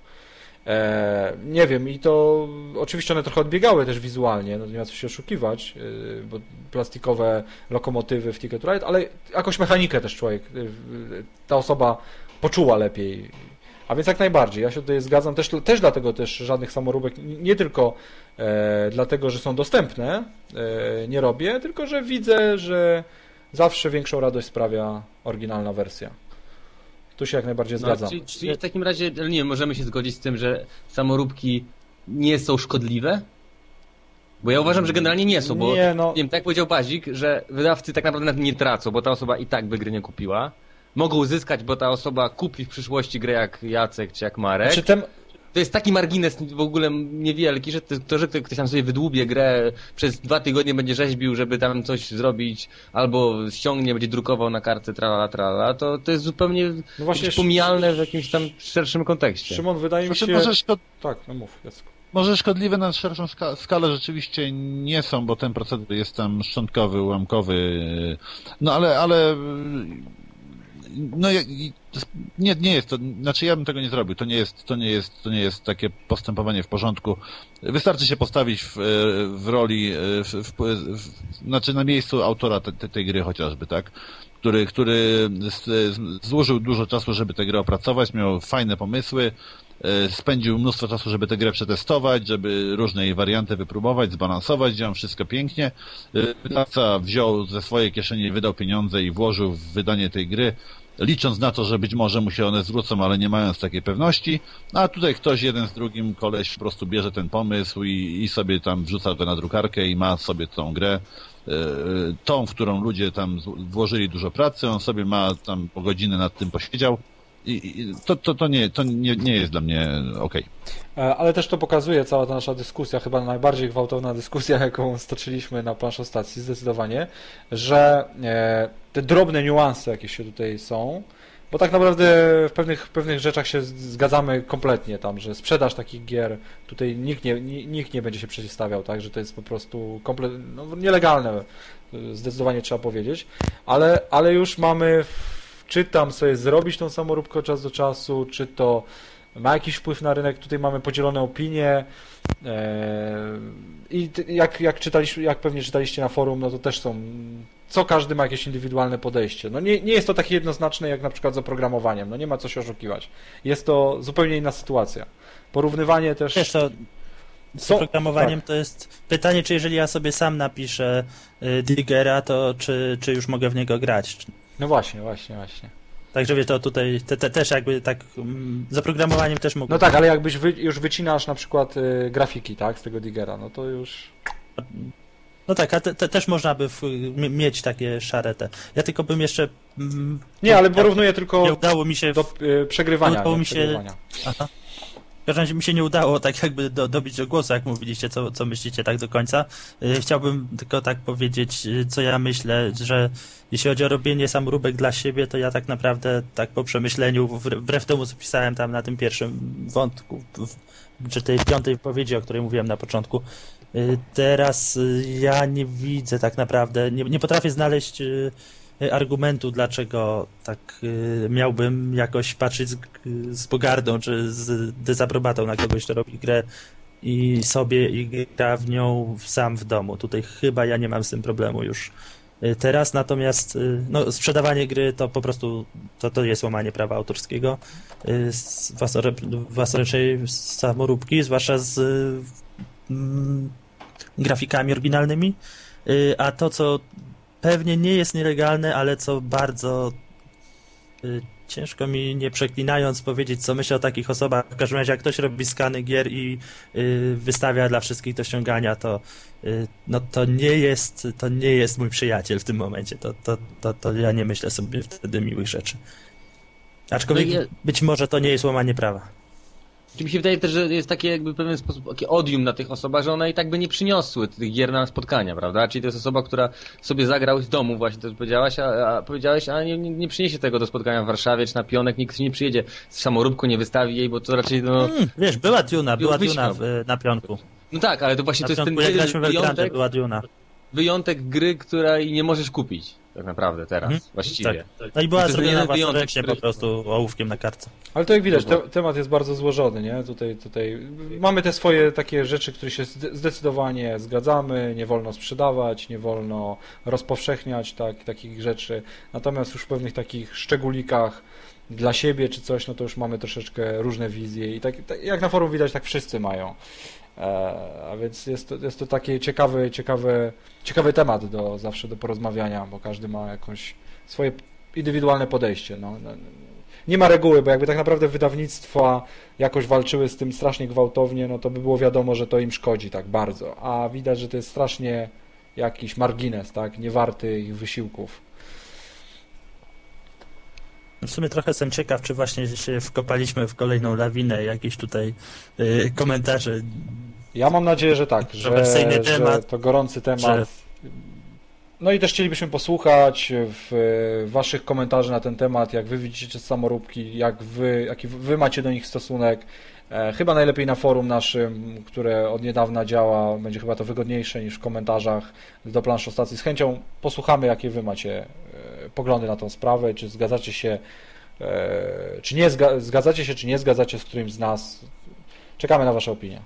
Nie wiem, i to oczywiście one trochę odbiegały też wizualnie, no nie ma co się oszukiwać, bo plastikowe lokomotywy w Ticket to Ride, ale jakąś mechanikę też ta osoba poczuła lepiej. A więc jak najbardziej, ja się tutaj zgadzam, też dlatego też żadnych samoróbek, nie tylko dlatego, że są dostępne, nie robię, tylko że widzę, że zawsze większą radość sprawia oryginalna wersja. Tu się jak najbardziej zgadzam. Czyli w takim razie, nie możemy się zgodzić z tym, że samoróbki nie są szkodliwe? Bo ja uważam, że generalnie nie są, bo nie wiem, tak jak powiedział Bazik, że wydawcy tak naprawdę na tym nie tracą, bo ta osoba i tak by gry nie kupiła. Mogą uzyskać, bo ta osoba kupi w przyszłości grę jak Jacek czy jak Marek. To jest taki margines w ogóle niewielki, że że ktoś tam sobie wydłubie grę, przez 2 tygodnie będzie rzeźbił, żeby tam coś zrobić, albo ściągnie, będzie drukował na kartce tralala, to jest zupełnie pomijalne w jakimś tam szerszym kontekście. Szymon, wydaje mi się... Tak, no mów, Jacku. Może szkodliwe na szerszą skalę rzeczywiście nie są, bo ten proceder jest tam szczątkowy, ułamkowy, no ale no nie jest to, znaczy ja bym tego nie zrobił, to nie jest takie postępowanie w porządku. Wystarczy się postawić w roli, znaczy na miejscu autora tej gry chociażby, tak? Który złożył dużo czasu, żeby tę grę opracować, miał fajne pomysły, spędził mnóstwo czasu, żeby tę grę przetestować, żeby różne jej warianty wypróbować, zbalansować, działał wszystko pięknie. Wydawca wziął ze swojej kieszeni, wydał pieniądze i włożył w wydanie tej gry, licząc na to, że być może mu się one zwrócą, ale nie mając takiej pewności, a tutaj ktoś jeden z drugim, koleś po prostu bierze ten pomysł i sobie tam wrzuca go na drukarkę i ma sobie tą grę, tą, w którą ludzie tam włożyli dużo pracy, on sobie ma tam po godzinę nad tym posiedział i to nie jest dla mnie okej. Ale też to pokazuje cała ta nasza dyskusja, chyba najbardziej gwałtowna dyskusja, jaką stoczyliśmy na planszostacji, zdecydowanie, że te drobne niuanse, jakie się tutaj są, bo tak naprawdę w pewnych rzeczach się zgadzamy kompletnie tam, że sprzedaż takich gier, tutaj nikt nie będzie się przeciwstawiał, tak, że to jest po prostu nielegalne, zdecydowanie trzeba powiedzieć, ale już mamy, czy tam sobie zrobić tą samoróbkę od czasu do czasu, czy to ma jakiś wpływ na rynek, tutaj mamy podzielone opinie i jak pewnie czytaliście na forum, no to też są co każdy ma jakieś indywidualne podejście. No nie jest to takie jednoznaczne jak na przykład z oprogramowaniem, no nie ma co się oszukiwać. Jest to zupełnie inna sytuacja. Porównywanie też... Wiesz co, z oprogramowaniem to jest pytanie, czy jeżeli ja sobie sam napiszę Diggera, to czy już mogę w niego grać. No właśnie. Także wie to tutaj też jakby tak z oprogramowaniem też mógł. No tak, ale jakbyś już wycinasz na przykład grafiki, tak, z tego Diggera, no to już... No tak, a też można by mieć takie szare te. Ja tylko bym jeszcze... Nie, ale porównuję tylko nie udało mi się do przegrywania. Nie udało mi się... Aha. W każdym razie mi się nie udało tak jakby dobić do głosu, jak mówiliście, co myślicie tak do końca. Chciałbym tylko tak powiedzieć, co ja myślę, że jeśli chodzi o robienie samoróbek dla siebie, to ja tak naprawdę tak po przemyśleniu, wbrew temu, co pisałem tam na tym pierwszym wątku, czy tej 5. wypowiedzi, o której mówiłem na początku, teraz ja nie widzę tak naprawdę, nie potrafię znaleźć argumentu, dlaczego tak miałbym jakoś patrzeć z pogardą czy z dezaprobatą na kogoś, kto robi grę i gra w nią sam w domu. Tutaj chyba ja nie mam z tym problemu już teraz, natomiast no, sprzedawanie gry to po prostu to jest łamanie prawa autorskiego, zwłaszcza raczej samoróbki, zwłaszcza z grafikami oryginalnymi, a to, co pewnie nie jest nielegalne, ale co bardzo ciężko mi, nie przeklinając, powiedzieć, co myślę o takich osobach. W każdym razie, jak ktoś robi skany gier i wystawia dla wszystkich do ściągania, to nie jest mój przyjaciel w tym momencie. To ja nie myślę sobie wtedy miłych rzeczy. Aczkolwiek być może to nie jest łamanie prawa. Mi się wydaje też, że jest takie jakby w pewien sposób takie odium na tych osobach, że one i tak by nie przyniosły tych gier na spotkania, prawda? Czyli to jest osoba, która sobie zagrał w domu, właśnie to powiedziałaś, a powiedziałeś, a nie przyniesie tego do spotkania w Warszawie czy na Pionek, nikt nie przyjedzie z samoróbką, nie wystawi jej, bo to raczej wiesz, była Duna na Pionku. No tak, ale to właśnie to jest ten wyjątek gry, której nie możesz kupić tak naprawdę teraz, właściwie. Tak. No i była zrobiona własnoręcznie po prostu ołówkiem na kartce. Ale to jak widać, temat jest bardzo złożony, nie? Tutaj mamy te swoje takie rzeczy, które się zdecydowanie zgadzamy, nie wolno sprzedawać, nie wolno rozpowszechniać takich rzeczy, natomiast już w pewnych takich szczególikach dla siebie czy coś, no to już mamy troszeczkę różne wizje i tak jak na forum widać, tak wszyscy mają. A więc jest to taki ciekawy temat zawsze do porozmawiania, bo każdy ma jakąś swoje indywidualne podejście. No, nie ma reguły, bo jakby tak naprawdę wydawnictwa jakoś walczyły z tym strasznie gwałtownie, no to by było wiadomo, że to im szkodzi tak bardzo, a widać, że to jest strasznie jakiś margines, tak, nie warty ich wysiłków. W sumie trochę jestem ciekaw, czy właśnie się wkopaliśmy w kolejną lawinę, jakieś tutaj komentarze. Ja mam nadzieję, że tak, że to gorący temat. No i też chcielibyśmy posłuchać waszych komentarzy na ten temat, jak wy widzicie samoróbki, jaki wy macie do nich stosunek. Chyba najlepiej na forum naszym, które od niedawna działa, będzie chyba to wygodniejsze niż w komentarzach do Planszostacji. Z chęcią posłuchamy, jakie wy macie poglądy na tą sprawę, czy zgadzacie się, czy nie zgadzacie z którymś z nas. Czekamy na wasze opinie.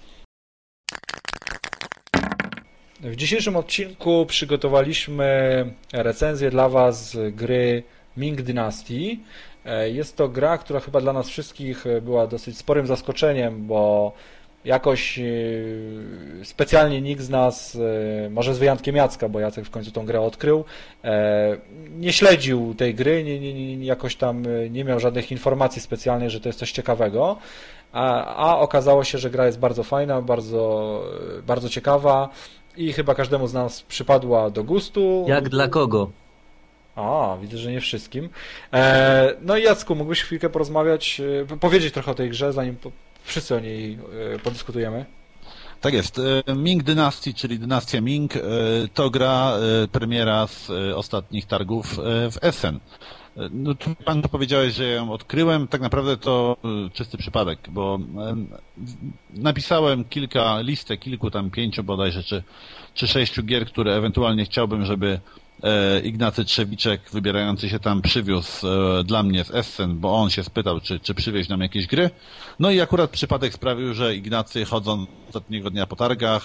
W dzisiejszym odcinku przygotowaliśmy recenzję dla was gry Ming Dynasty. Jest to gra, która chyba dla nas wszystkich była dosyć sporym zaskoczeniem, bo jakoś specjalnie nikt z nas, może z wyjątkiem Jacka, bo Jacek w końcu tą grę odkrył, nie śledził tej gry, jakoś tam nie miał żadnych informacji specjalnych, że to jest coś ciekawego, a okazało się, że gra jest bardzo fajna, bardzo, bardzo ciekawa i chyba każdemu z nas przypadła do gustu. Jak dla kogo? Widzę, że nie wszystkim. No i Jacku, mógłbyś chwilkę porozmawiać, powiedzieć trochę o tej grze, zanim wszyscy o niej podyskutujemy? Tak jest. Ming Dynasty, czyli Dynastia Ming, to gra premiera z ostatnich targów w Essen. No, pan powiedziałeś, że ją odkryłem. Tak naprawdę to czysty przypadek, bo napisałem listę kilku, tam 5 bodajże, czy 6 gier, które ewentualnie chciałbym, żeby Ignacy Trzewiczek, wybierający się tam, przywiózł dla mnie z Essen, bo on się spytał, czy przywieźć nam jakieś gry. No i akurat przypadek sprawił, że Ignacy, chodząc ostatniego dnia po targach,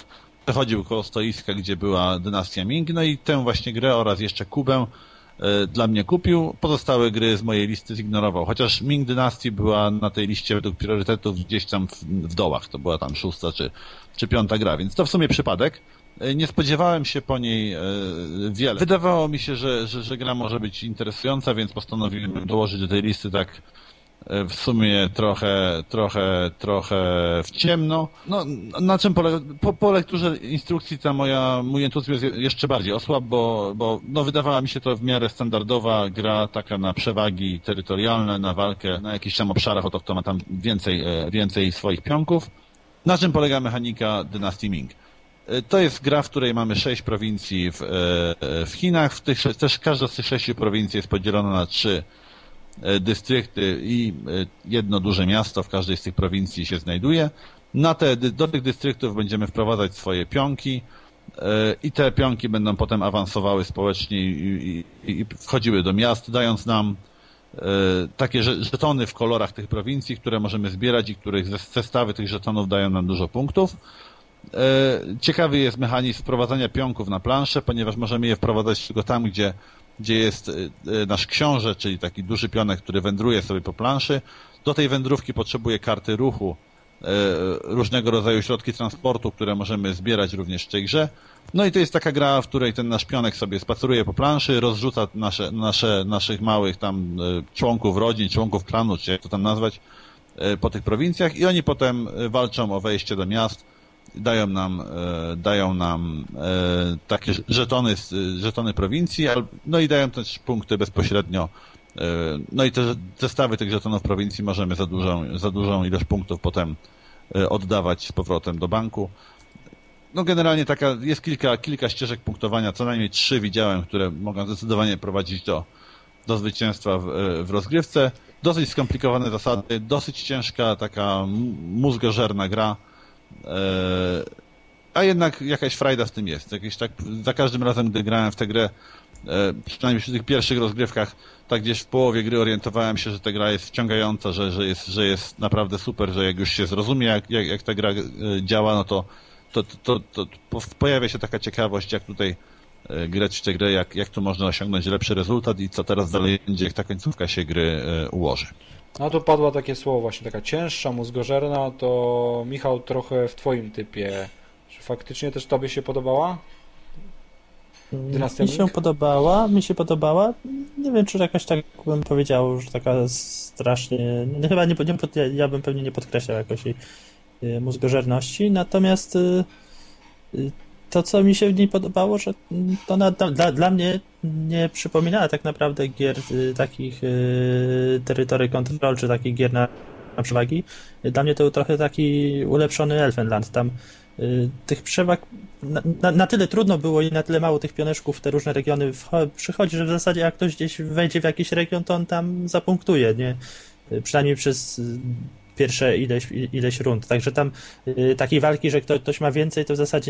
przechodził koło stoiska, gdzie była dynastia Ming, no i tę właśnie grę oraz jeszcze Kubę dla mnie kupił. Pozostałe gry z mojej listy zignorował, chociaż Ming Dynasty była na tej liście według priorytetów gdzieś tam w dołach, to była tam 6. czy 5. gra, więc to w sumie przypadek. Nie spodziewałem się po niej wiele. Wydawało mi się, że gra może być interesująca, więc postanowiłem dołożyć do tej listy tak w sumie trochę w ciemno. No, na czym polega? Po lekturze instrukcji mój entuzjazm jeszcze bardziej osłabł, bo no, wydawała mi się to w miarę standardowa gra, taka na przewagi terytorialne, na walkę na jakichś tam obszarach, oto kto ma tam więcej swoich pionków. Na czym polega mechanika dynastii Ming? To jest gra, w której mamy 6 prowincji w Chinach. Też każda z tych 6 prowincji jest podzielona na 3 dystrykty i jedno duże miasto w każdej z tych prowincji się znajduje. Do tych dystryktów będziemy wprowadzać swoje pionki i te pionki będą potem awansowały społecznie i wchodziły do miast, dając nam takie żetony w kolorach tych prowincji, które możemy zbierać i których zestawy tych żetonów dają nam dużo punktów. Ciekawy jest mechanizm wprowadzania pionków na planszę, ponieważ możemy je wprowadzać tylko tam, gdzie jest nasz książę, czyli taki duży pionek, który wędruje sobie po planszy. Do tej wędrówki potrzebuje karty ruchu, różnego rodzaju środki transportu, które możemy zbierać również w tej grze. No i to jest taka gra, w której ten nasz pionek sobie spaceruje po planszy, rozrzuca naszych małych tam członków rodzin, członków klanu, czy jak to tam nazwać, po tych prowincjach i oni potem walczą o wejście do miast. Dają nam takie żetony prowincji, no i dają też punkty bezpośrednio. No i te zestawy tych żetonów prowincji możemy za dużą ilość punktów potem oddawać z powrotem do banku. No generalnie jest kilka ścieżek punktowania, co najmniej 3 widziałem, które mogą zdecydowanie prowadzić do zwycięstwa w rozgrywce. Dosyć skomplikowane zasady, dosyć ciężka, taka mózgożerna gra. A jednak jakaś frajda w tym jest. Za każdym razem, gdy grałem w tę grę, przynajmniej przy tych pierwszych rozgrywkach, tak gdzieś w połowie gry orientowałem się, że ta gra jest wciągająca, że jest naprawdę super, że jak już się zrozumie, jak ta gra działa, no to pojawia się taka ciekawość, jak tutaj grać w tę grę, jak tu można osiągnąć lepszy rezultat i co teraz dalej będzie, jak ta końcówka się gry ułoży. No tu padło takie słowo właśnie, taka cięższa, mózgożerna, to Michał trochę w twoim typie. Czy faktycznie też tobie się podobała? Dynastia Mi się podobała. Nie wiem, czy jakoś tak bym powiedział, że taka strasznie... No, chyba ja bym pewnie nie podkreślał jakoś jej mózgożerności, natomiast to, co mi się w niej podobało, że to ona dla mnie nie przypominała tak naprawdę gier takich Territory Control, czy takich gier na przewagi. Dla mnie to był trochę taki ulepszony Elfenland. Tam tych przewag na tyle trudno było i na tyle mało tych pioneczków w te różne regiony przychodzi, że w zasadzie jak ktoś gdzieś wejdzie w jakiś region, to on tam zapunktuje, nie? Przynajmniej przez pierwsze ileś rund. Także tam takiej walki, że ktoś ma więcej, to w zasadzie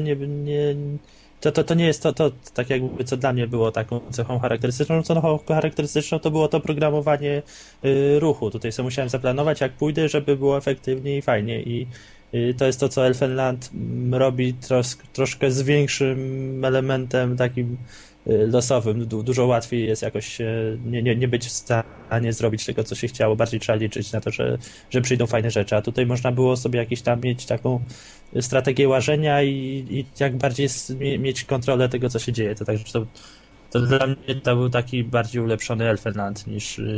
to nie jest to tak jakby, co dla mnie było taką cechą charakterystyczną. Cechą charakterystyczną to było to programowanie ruchu. Tutaj sobie musiałem zaplanować, jak pójdę, żeby było efektywnie i fajnie. I to jest to, co Elfenland robi troszkę z większym elementem takim losowym. Dużo łatwiej jest jakoś nie być w stanie zrobić tego, co się chciało. Bardziej trzeba liczyć na to, że przyjdą fajne rzeczy. A tutaj można było sobie jakieś tam mieć taką strategię łażenia i jak bardziej mieć kontrolę tego, co się dzieje. To dla mnie to był taki bardziej ulepszony Elfenland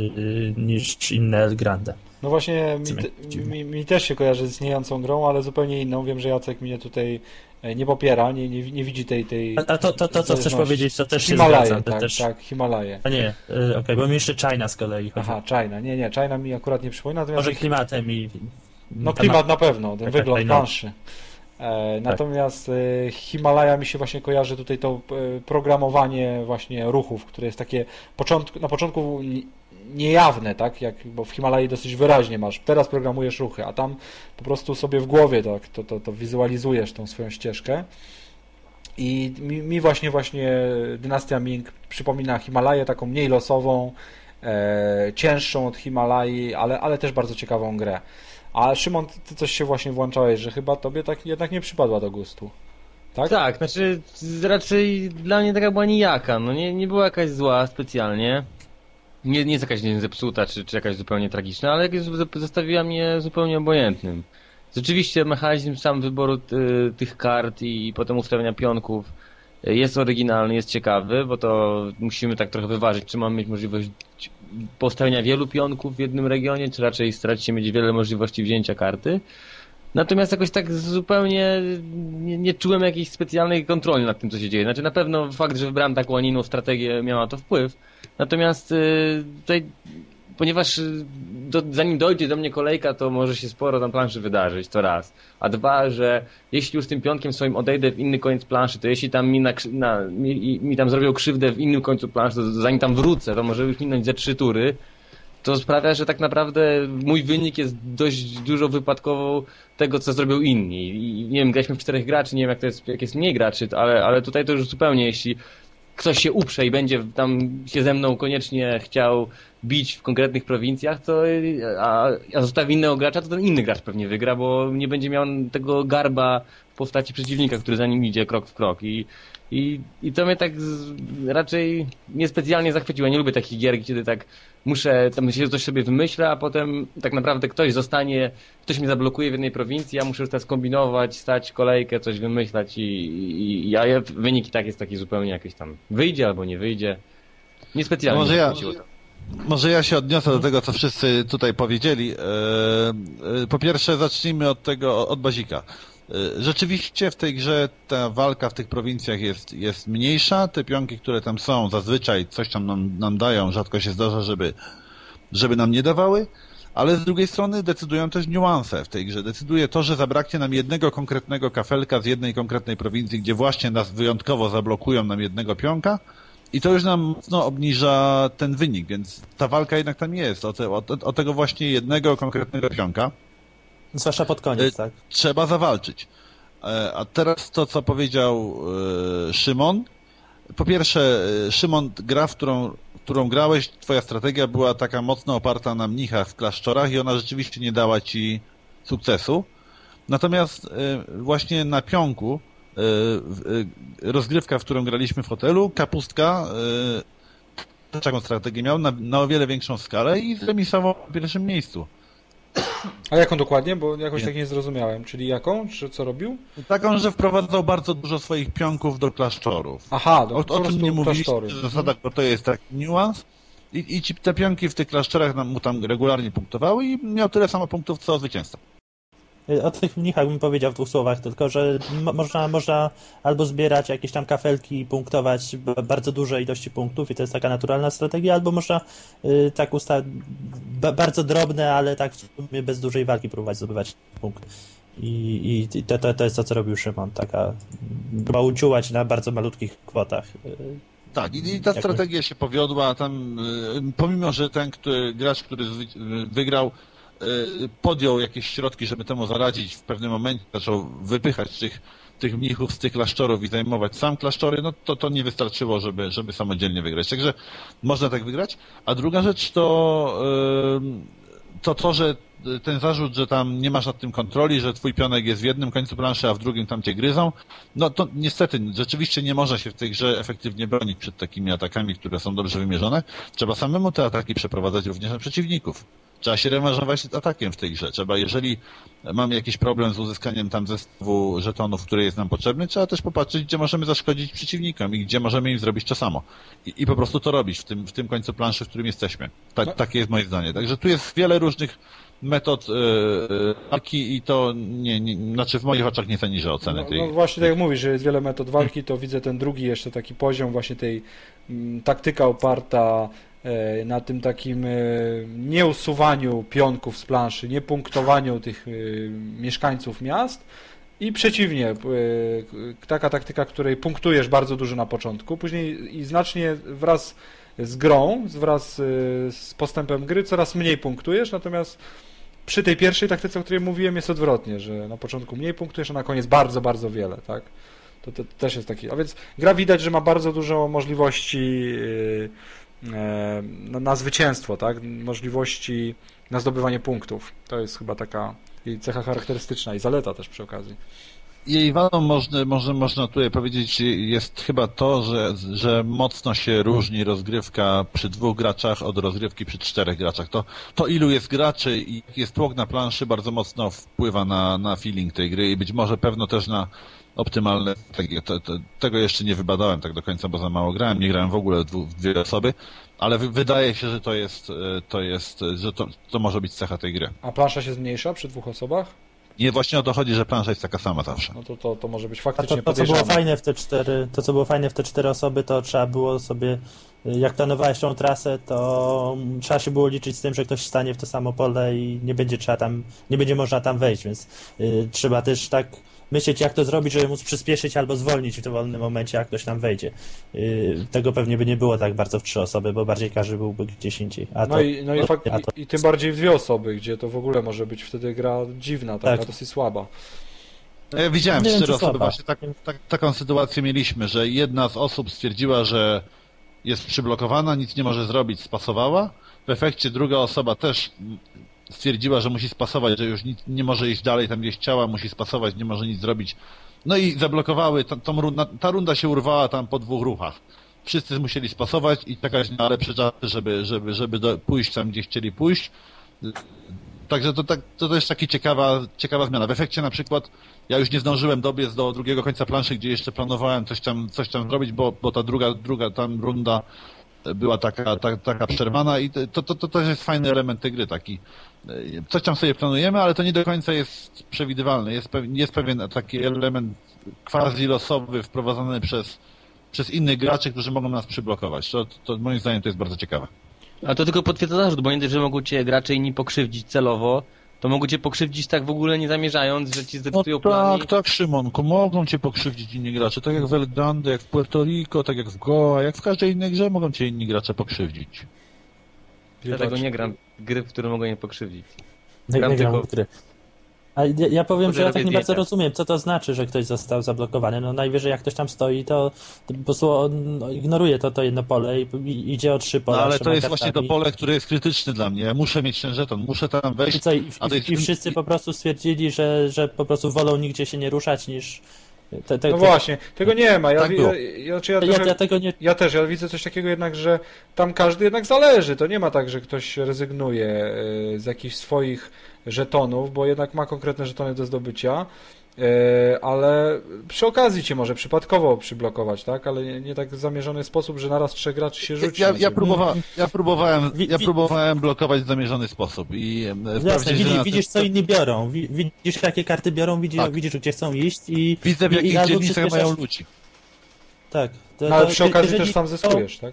niż inne El Grande. No właśnie, mi też się kojarzy z istniejącą grą, ale zupełnie inną. Wiem, że Jacek mnie tutaj nie popiera, nie widzi tej... A to co chcesz powiedzieć, to też Himalaje, się zgadza. tak, Himalaje. A nie, okej, bo mi jeszcze China z kolei chodzi. Aha, China. Nie, China mi akurat nie przypomina. Może klimatem i... No klimat na pewno, ten wygląd planszy. Natomiast Himalaja mi się właśnie kojarzy tutaj to programowanie właśnie ruchów, które jest takie na początku niejawne, tak? Bo w Himalaji dosyć wyraźnie masz, teraz programujesz ruchy, a tam po prostu sobie w głowie tak, to wizualizujesz tą swoją ścieżkę. I mi właśnie Dynastia Ming przypomina Himalaję, taką mniej losową, cięższą od Himalai, ale też bardzo ciekawą grę. A Szymon, ty coś się właśnie włączałeś, że chyba tobie tak jednak nie przypadła do gustu. Tak? Tak, znaczy raczej dla mnie taka była nijaka, no nie była jakaś zła specjalnie. Nie jest jakaś nie wiem, zepsuta, czy jakaś zupełnie tragiczna, ale zostawiła mnie zupełnie obojętnym. Rzeczywiście mechanizm sam wyboru tych kart i potem ustawienia pionków jest oryginalny, jest ciekawy, bo to musimy tak trochę wyważyć, czy mamy mieć możliwość postawienia wielu pionków w jednym regionie, czy raczej starać się mieć wiele możliwości wzięcia karty. Natomiast jakoś tak zupełnie nie czułem jakiejś specjalnej kontroli nad tym, co się dzieje. Znaczy na pewno fakt, że wybrałem taką, a nie inną strategię miała to wpływ. Natomiast tutaj, ponieważ zanim dojdzie do mnie kolejka, to może się sporo tam planszy wydarzyć, to raz. A dwa, że jeśli już z tym pionkiem swoim odejdę w inny koniec planszy, to jeśli tam mi tam zrobią krzywdę w innym końcu planszy, to zanim tam wrócę, to może już minąć ze 3 tury. To sprawia, że tak naprawdę mój wynik jest dość dużo wypadkową tego, co zrobią inni. I nie wiem, graliśmy w 4 graczy, nie wiem jak jest mniej graczy, ale tutaj to już zupełnie, jeśli ktoś się uprze i będzie tam się ze mną koniecznie chciał bić w konkretnych prowincjach, to a zostawi innego gracza, to ten inny gracz pewnie wygra, bo nie będzie miał tego garba w postaci przeciwnika, który za nim idzie krok w krok. I to mnie tak raczej niespecjalnie zachwyciło. Ja nie lubię takich gier, kiedy tak muszę, tam się coś sobie wymyślę, a potem tak naprawdę ktoś mnie zablokuje w jednej prowincji, ja muszę już teraz kombinować, stać kolejkę, coś wymyślać a wynik i tak jest taki zupełnie jakiś tam wyjdzie albo nie wyjdzie. Niespecjalnie Może mnie ja- zachwyciło to. Może ja się odniosę do tego, co wszyscy tutaj powiedzieli. Po pierwsze, zacznijmy od bazika. Rzeczywiście w tej grze ta walka w tych prowincjach jest mniejsza. Te pionki, które tam są, zazwyczaj coś tam nam dają. Rzadko się zdarza, żeby nam nie dawały. Ale z drugiej strony decydują też niuanse w tej grze. Decyduje to, że zabraknie nam jednego konkretnego kafelka z jednej konkretnej prowincji, gdzie właśnie nas wyjątkowo zablokują nam jednego pionka. I to już nam mocno obniża ten wynik, więc ta walka jednak tam jest, o tego właśnie jednego konkretnego pionka. Zwłaszcza pod koniec, tak. Trzeba zawalczyć. A teraz to, co powiedział Szymon. Po pierwsze, Szymon, gra, w którą grałeś, twoja strategia była taka mocno oparta na mnichach w klasztorach i ona rzeczywiście nie dała ci sukcesu. Natomiast właśnie na pionku rozgrywka, w którą graliśmy w hotelu, Kapustka taką strategię miał na o wiele większą skalę i zremisował w pierwszym miejscu. A jaką dokładnie? Bo jakoś tak nie zrozumiałem. Czyli jaką? Czy co robił? Taką, że wprowadzał bardzo dużo swoich pionków do klasztorów. Aha, O tym nie mówiliśmy klasztory. w zasadach, bo to jest taki niuans. I te pionki w tych klasztorach mu tam regularnie punktowały i miał tyle samo punktów, co zwycięzca. O tych mnichach bym powiedział w 2 słowach tylko, że można albo zbierać jakieś tam kafelki i punktować bardzo duże ilości punktów i to jest taka naturalna strategia, albo można tak bardzo drobne, ale tak w sumie bez dużej walki próbować zdobywać punkt. I to jest to, co robił Szymon, taka chyba uciułać na bardzo malutkich kwotach. Tak, i ta strategia się powiodła. Tam, pomimo, że ten gracz, który wygrał, podjął jakieś środki, żeby temu zaradzić, w pewnym momencie zaczął wypychać tych mnichów z tych klasztorów i zajmować sam klasztory, no to nie wystarczyło, żeby samodzielnie wygrać. Także można tak wygrać. A druga rzecz to, że ten zarzut, że tam nie masz nad tym kontroli, że twój pionek jest w jednym końcu planszy, a w drugim tam cię gryzą, no to niestety rzeczywiście nie można się w tej grze efektywnie bronić przed takimi atakami, które są dobrze wymierzone. Trzeba samemu te ataki przeprowadzać również na przeciwników. Trzeba się rewanżować atakiem w tej grze. Jeżeli mamy jakiś problem z uzyskaniem tam zestawu żetonów, który jest nam potrzebny, trzeba też popatrzeć, gdzie możemy zaszkodzić przeciwnikom i gdzie możemy im zrobić to samo. I po prostu to robić w tym końcu planszy, w którym jesteśmy. Takie jest moje zdanie. Także tu jest wiele różnych metod walki i to znaczy w moich oczach nie zaniża oceny tej. No właśnie tak jak mówisz, że jest wiele metod walki, to widzę ten drugi jeszcze taki poziom właśnie tej taktyka oparta na tym takim nieusuwaniu pionków z planszy, nie punktowaniu tych mieszkańców miast i przeciwnie, taka taktyka, której punktujesz bardzo dużo na początku, później i znacznie wraz z grą, wraz z postępem gry coraz mniej punktujesz, natomiast przy tej pierwszej taktyce, o której mówiłem, jest odwrotnie, że na początku mniej punktujesz, a na koniec bardzo, bardzo wiele, tak? To też jest taki, a więc gra widać, że ma bardzo dużo możliwości na zwycięstwo, tak? Możliwości na zdobywanie punktów. To jest chyba taka jej cecha charakterystyczna i zaleta też przy okazji. Jej wadą można tutaj powiedzieć jest chyba to, że mocno się różni rozgrywka przy 2 graczach od rozgrywki przy 4 graczach. To ilu jest graczy i jaki jest tłok na planszy bardzo mocno wpływa na feeling tej gry i być może pewno też na optymalne strategie. Tego jeszcze nie wybadałem tak do końca, bo za mało grałem, nie grałem w ogóle w 2 osoby, ale wydaje się, że że to może być cecha tej gry. A plansza się zmniejsza przy 2 osobach? Nie, właśnie o to chodzi, że plansza jest taka sama zawsze. No to może być A faktycznie to, co było podejrzane. fajne w te 4, to, co było fajne w te 4 osoby, to trzeba było sobie, jak planowałeś tą trasę, to trzeba się było liczyć z tym, że ktoś stanie w to samo pole i nie będzie można tam wejść, więc trzeba też tak myśleć, jak to zrobić, żeby móc przyspieszyć albo zwolnić w dowolnym momencie, jak ktoś tam wejdzie. Tego pewnie by nie było tak bardzo w 3 osoby, bo bardziej każdy byłby gdzieś indziej. I tym bardziej w 2 osoby, gdzie to w ogóle może być wtedy gra dziwna, taka dosyć słaba. Ja widziałem Nie wiem, 4 czy osoby, słaba. właśnie taką sytuację mieliśmy, że jedna z osób stwierdziła, że jest przyblokowana, nic nie może zrobić, spasowała. W efekcie druga osoba też stwierdziła, że musi spasować, że już nie może iść dalej tam gdzieś chciała, musi spasować, nie może nic zrobić. No i zablokowały, ta runda się urwała tam po 2 ruchach. Wszyscy musieli spasować i czekać na lepsze czasy, żeby pójść tam, gdzie chcieli pójść. Także to też taka ciekawa zmiana. W efekcie na przykład ja już nie zdążyłem dobiec do drugiego końca planszy, gdzie jeszcze planowałem coś tam zrobić, bo ta druga tam runda była taka przerwana i to też jest fajny element tej gry, taki coś tam sobie planujemy, ale to nie do końca jest przewidywalne. Jest pewien taki element quasi losowy wprowadzony przez innych graczy, którzy mogą nas przyblokować. To moim zdaniem to jest bardzo ciekawe. A to tylko potwierdza zarzut, bo nie dość, że mogą cię gracze inni pokrzywdzić celowo, to mogą cię pokrzywdzić tak w ogóle nie zamierzając, że ci zepsują plan. Tak, Szymonku, mogą cię pokrzywdzić inni gracze, tak jak w El Grande, jak w Puerto Rico, tak jak w Goa, jak w każdej innej grze mogą cię inni gracze pokrzywdzić. Dlatego nie gram w gry, w które mogą mnie pokrzywdzić. Nie gram tylko- w gry. A ja powiem, że ja tak robię nie bardzo dietę. rozumiem, co to znaczy, że ktoś został zablokowany. No najwyżej jak ktoś tam stoi, to po prostu on ignoruje to jedno pole i idzie o 3 pola. No ale to trzyma jest właśnie to kartami. pole, które jest krytyczne dla mnie. Ja muszę mieć ten żeton, muszę tam wejść. I co, a to jest- i wszyscy po prostu stwierdzili, że po prostu wolą nigdzie się nie ruszać niż... No właśnie, tego nie ma. Tak było. Ja tego nie... Ja też, ja widzę coś takiego jednak, że tam każdy jednak zależy. To nie ma tak, że ktoś rezygnuje z jakichś swoich żetonów, bo jednak ma konkretne żetony do zdobycia, ale przy okazji cię może przypadkowo przyblokować, tak? Ale nie tak w zamierzony sposób, że naraz 3 graczy się rzuci. na ciebie. Ja próbowałem blokować w zamierzony sposób i Jasne, wprawdzie, że widzisz co inni biorą, widzisz jakie karty biorą, Tak. widzisz gdzie chcą iść i... widzę w i jakich albo dzielnicach przyspieszasz- mają ludzi. Tak. No, ale przy okazji jeżeli- też sam zyskujesz, tak?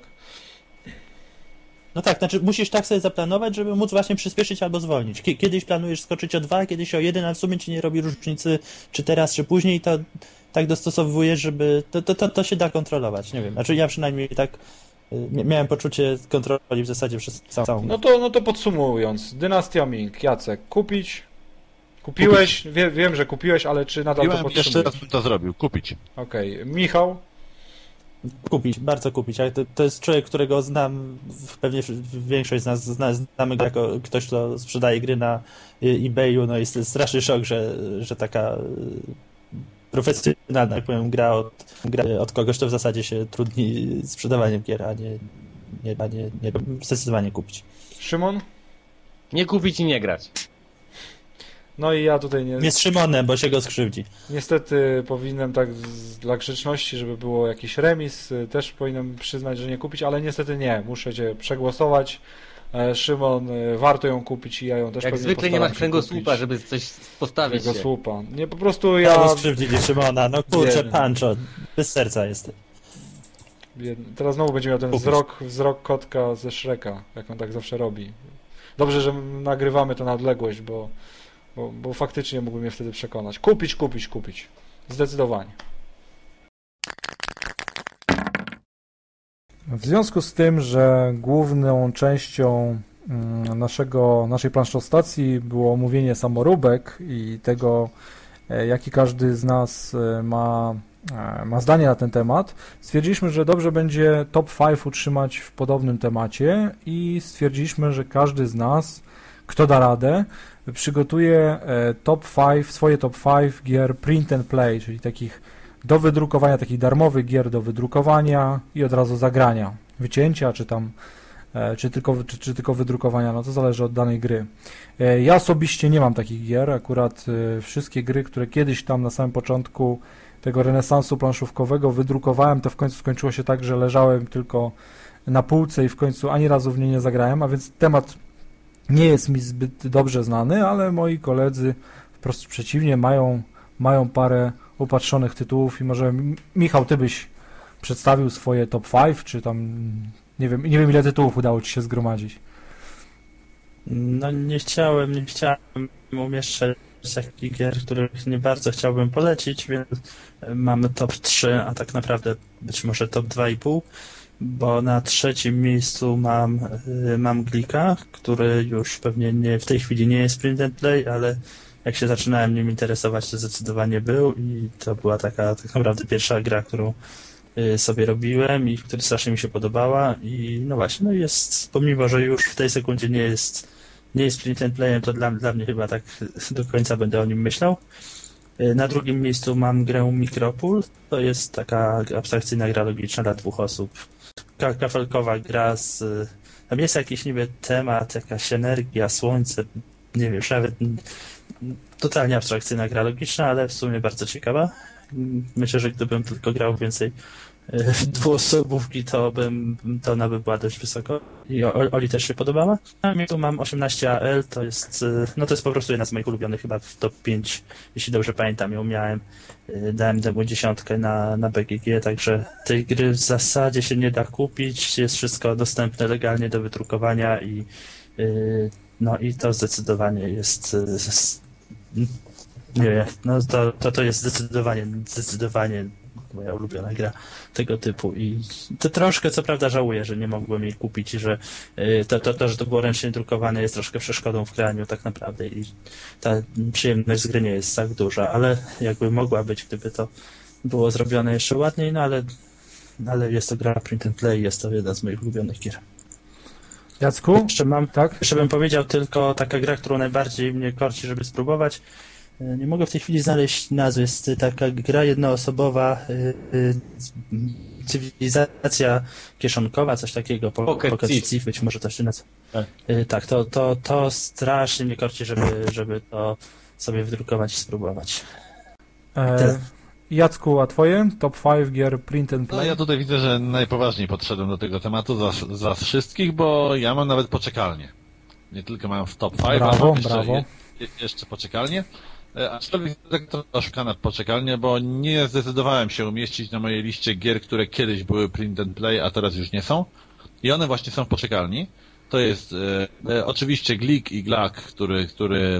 No tak, znaczy musisz tak sobie zaplanować, żeby móc właśnie przyspieszyć albo zwolnić. Kiedyś planujesz skoczyć o 2, kiedyś o 1, ale w sumie ci nie robi różnicy, czy teraz, czy później, to tak dostosowujesz, żeby... To się da kontrolować, nie wiem. Znaczy ja przynajmniej tak miałem poczucie kontroli w zasadzie przez całą... No to podsumowując, Dynastia Ming, Jacek, kupić? Kupiłeś? Wiem, że kupiłeś, ale czy nadal to Piłem, jeszcze podtrzymujesz? raz bym to zrobił, kupić. Okej. Michał? Kupić, bardzo kupić. Ale to jest człowiek, którego znam, pewnie większość z nas znamy go jako ktoś, kto sprzedaje gry na eBayu, no i jest straszny szok, że taka profesjonalna, jak powiem, gra od kogoś, to w zasadzie się trudni sprzedawaniem gier, a nie zdecydowanie kupić. Szymon? Nie kupić i nie grać. No i ja tutaj Nie z Szymonem, bo się go skrzywdzi. niestety powinienem tak dla grzeczności, żeby było jakiś remis, też powinienem przyznać, że nie kupić, ale niestety nie, muszę cię przegłosować. Szymon, warto ją kupić i ja ją też Jak pewnie zwykle nie postaram masz się kręgosłupa, kupić. żeby coś postawić się. Kręgosłupa. Nie, po prostu Ja ja... skrzywdzili Szymona, no kurczę, Biedny. Pancho, bez serca jest. Teraz znowu będzie miał ten Kupisz. wzrok kotka ze Shreka, jak on tak zawsze robi. Dobrze, że nagrywamy to na odległość, bo faktycznie mógłby mnie wtedy przekonać. Kupić. Zdecydowanie. W związku z tym, że główną częścią naszej plansztostacji było omówienie samoróbek i tego, jaki każdy z nas ma zdanie na ten temat, stwierdziliśmy, że dobrze będzie top 5 utrzymać w podobnym temacie i stwierdziliśmy, że każdy z nas, kto da radę, przygotuje swoje top 5 gier print and play, czyli takich do wydrukowania, takich darmowych gier do wydrukowania i od razu zagrania, wycięcia, czy tylko wydrukowania, no to zależy od danej gry. Ja osobiście nie mam takich gier, akurat wszystkie gry, które kiedyś tam na samym początku tego renesansu planszówkowego wydrukowałem, to w końcu skończyło się tak, że leżałem tylko na półce i w końcu ani razu w nie nie zagrałem, a więc temat nie jest mi zbyt dobrze znany, ale moi koledzy wprost przeciwnie, mają parę upatrzonych tytułów i może Michał, ty byś przedstawił swoje top 5, czy tam nie wiem ile tytułów udało ci się zgromadzić. No nie chciałem umieszczać takich gier, których nie bardzo chciałbym polecić, więc mamy top 3, a tak naprawdę być może top 2,5, bo na trzecim miejscu mam Glika, który już pewnie w tej chwili nie jest print and play, ale jak się zaczynałem nim interesować, to zdecydowanie był i to była taka tak naprawdę pierwsza gra, którą sobie robiłem i która strasznie mi się podobała i no właśnie, no jest, pomimo, że już w tej sekundzie nie jest print and playem, to dla mnie chyba tak do końca będę o nim myślał. Na drugim miejscu mam grę Micropol, to jest taka abstrakcyjna gra logiczna dla 2 osób. Kafelkowa gra tam jest jakiś niby temat, jakaś energia, słońce, nie wiem, nawet totalnie abstrakcyjna gra logiczna, ale w sumie bardzo ciekawa. Myślę, że gdybym tylko grał więcej dwuosobówki, to ona by była dość wysoko. I Oli też się podobała. A mnie tu mam 18AL, to jest po prostu jedna z moich ulubionych, chyba w top 5, jeśli dobrze pamiętam, ją miałem. Dałem temu 10 na BGG, także tej gry w zasadzie się nie da kupić, jest wszystko dostępne legalnie do wydrukowania i i to zdecydowanie jest nie wiem, no to jest zdecydowanie moja ulubiona gra tego typu i to troszkę co prawda żałuję, że nie mogłem jej kupić i że że to było ręcznie drukowane jest troszkę przeszkodą w graniu tak naprawdę i ta przyjemność z gry nie jest tak duża, ale jakby mogła być, gdyby to było zrobione jeszcze ładniej, no ale jest to gra print and play, jest to jedna z moich ulubionych gier. Jacku? Jeszcze bym powiedział tylko taka gra, którą najbardziej mnie korci, żeby spróbować. Nie mogę w tej chwili znaleźć nazwy. Jest taka gra jednoosobowa, cywilizacja kieszonkowa, coś takiego. Pocket Thief, być może to się nazywa. Tak, to strasznie mnie korci, żeby to sobie wydrukować i spróbować. Jacku, a twoje top 5 gier print and play? No ja tutaj widzę, że najpoważniej podszedłem do tego tematu za wszystkich, bo ja mam nawet poczekalnię. Nie tylko mam w top 5, brawo, a mam jeszcze poczekalnię. Aczkolwiek tak trochę oszukana poczekalnia, bo nie zdecydowałem się umieścić na mojej liście gier, które kiedyś były print and play, a teraz już nie są. I one właśnie są w poczekalni. To jest oczywiście Glik i Glak, który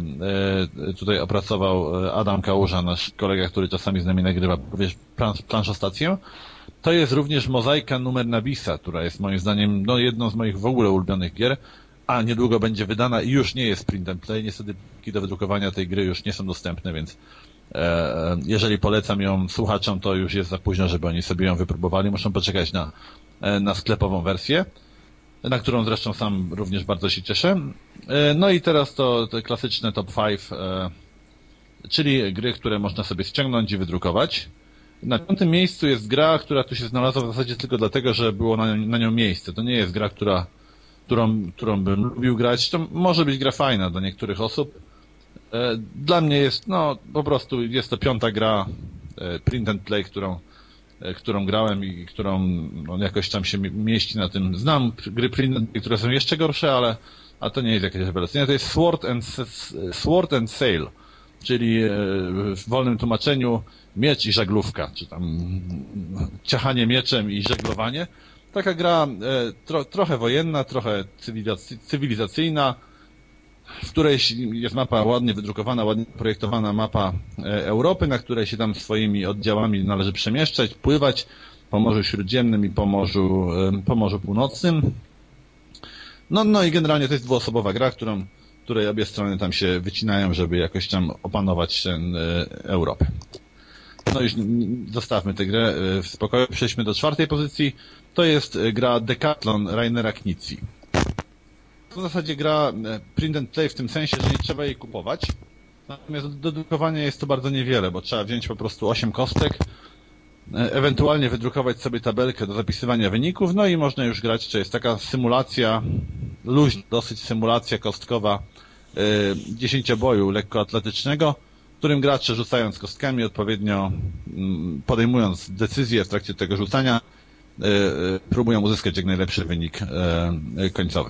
tutaj opracował Adam Kałuża, nasz kolega, który czasami z nami nagrywa planszostację. To jest również Mozaika numer Nabisa, która jest moim zdaniem jedną z moich w ogóle ulubionych gier, a niedługo będzie wydana i już nie jest print and play. Niestety do wydrukowania tej gry już nie są dostępne, więc jeżeli polecam ją słuchaczom, to już jest za późno, żeby oni sobie ją wypróbowali. Muszą poczekać na sklepową wersję, na którą zresztą sam również bardzo się cieszę. No i teraz to klasyczne top 5, czyli gry, które można sobie ściągnąć i wydrukować. Na 5. miejscu jest gra, która tu się znalazła w zasadzie tylko dlatego, że było na nią miejsce. To nie jest gra, którą bym lubił grać. To może być gra fajna dla niektórych osób. Dla mnie jest, po prostu jest to 5. gra print and play, którą grałem i którą jakoś tam się mieści na tym. Znam gry print and play, które są jeszcze gorsze, ale to nie jest jakieś rewelacyjne. To jest Sword and Sail, czyli w wolnym tłumaczeniu miecz i żaglówka, czy tam ciachanie mieczem i żeglowanie. Taka gra trochę wojenna, trochę cywilizacyjna, w której jest mapa ładnie wydrukowana, ładnie projektowana mapa Europy, na której się tam swoimi oddziałami należy przemieszczać, pływać po Morzu Śródziemnym i po Morzu Północnym. No i generalnie to jest dwuosobowa gra, której obie strony tam się wycinają, żeby jakoś tam opanować Europę. No już zostawmy tę grę w spokoju. Przejdźmy do 4. pozycji. To jest gra Decathlon Rainera Knizzi. w zasadzie gra print and play w tym sensie, że nie trzeba jej kupować. Natomiast do drukowania jest to bardzo niewiele, bo trzeba wziąć po prostu 8 kostek, ewentualnie wydrukować sobie tabelkę do zapisywania wyników, no i można już grać. To jest taka symulacja, luźna dosyć symulacja kostkowa 10-boju lekkoatletycznego, w którym gracze rzucając kostkami odpowiednio, podejmując decyzje w trakcie tego rzucania, próbują uzyskać jak najlepszy wynik końcowy.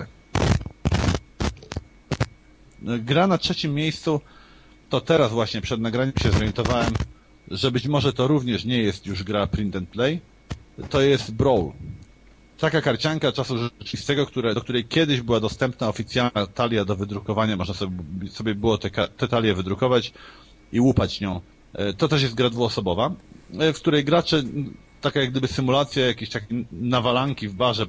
Gra na trzecim miejscu, to teraz właśnie przed nagraniem się zorientowałem, że być może to również nie jest już gra print and play, to jest Brawl. Taka karcianka czasu rzeczywistego, do której kiedyś była dostępna oficjalna talia do wydrukowania, można sobie było te talie wydrukować i łupać nią. To też jest gra dwuosobowa, w której gracze, taka jak gdyby symulacja jakiejś takiej nawalanki w barze,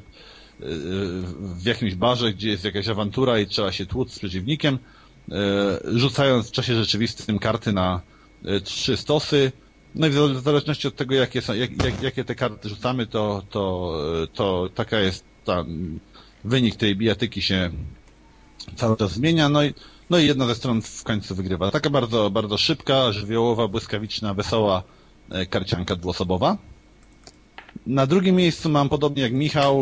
w jakimś barze, gdzie jest jakaś awantura i trzeba się tłuc z przeciwnikiem, rzucając w czasie rzeczywistym karty na 3 stosy. No i w zależności od tego, jakie te karty rzucamy, to taka jest wynik tej bijatyki się cały czas zmienia. No i jedna ze stron w końcu wygrywa. Taka bardzo, bardzo szybka, żywiołowa, błyskawiczna, wesoła karcianka dwuosobowa. Na drugim miejscu mam, podobnie jak Michał,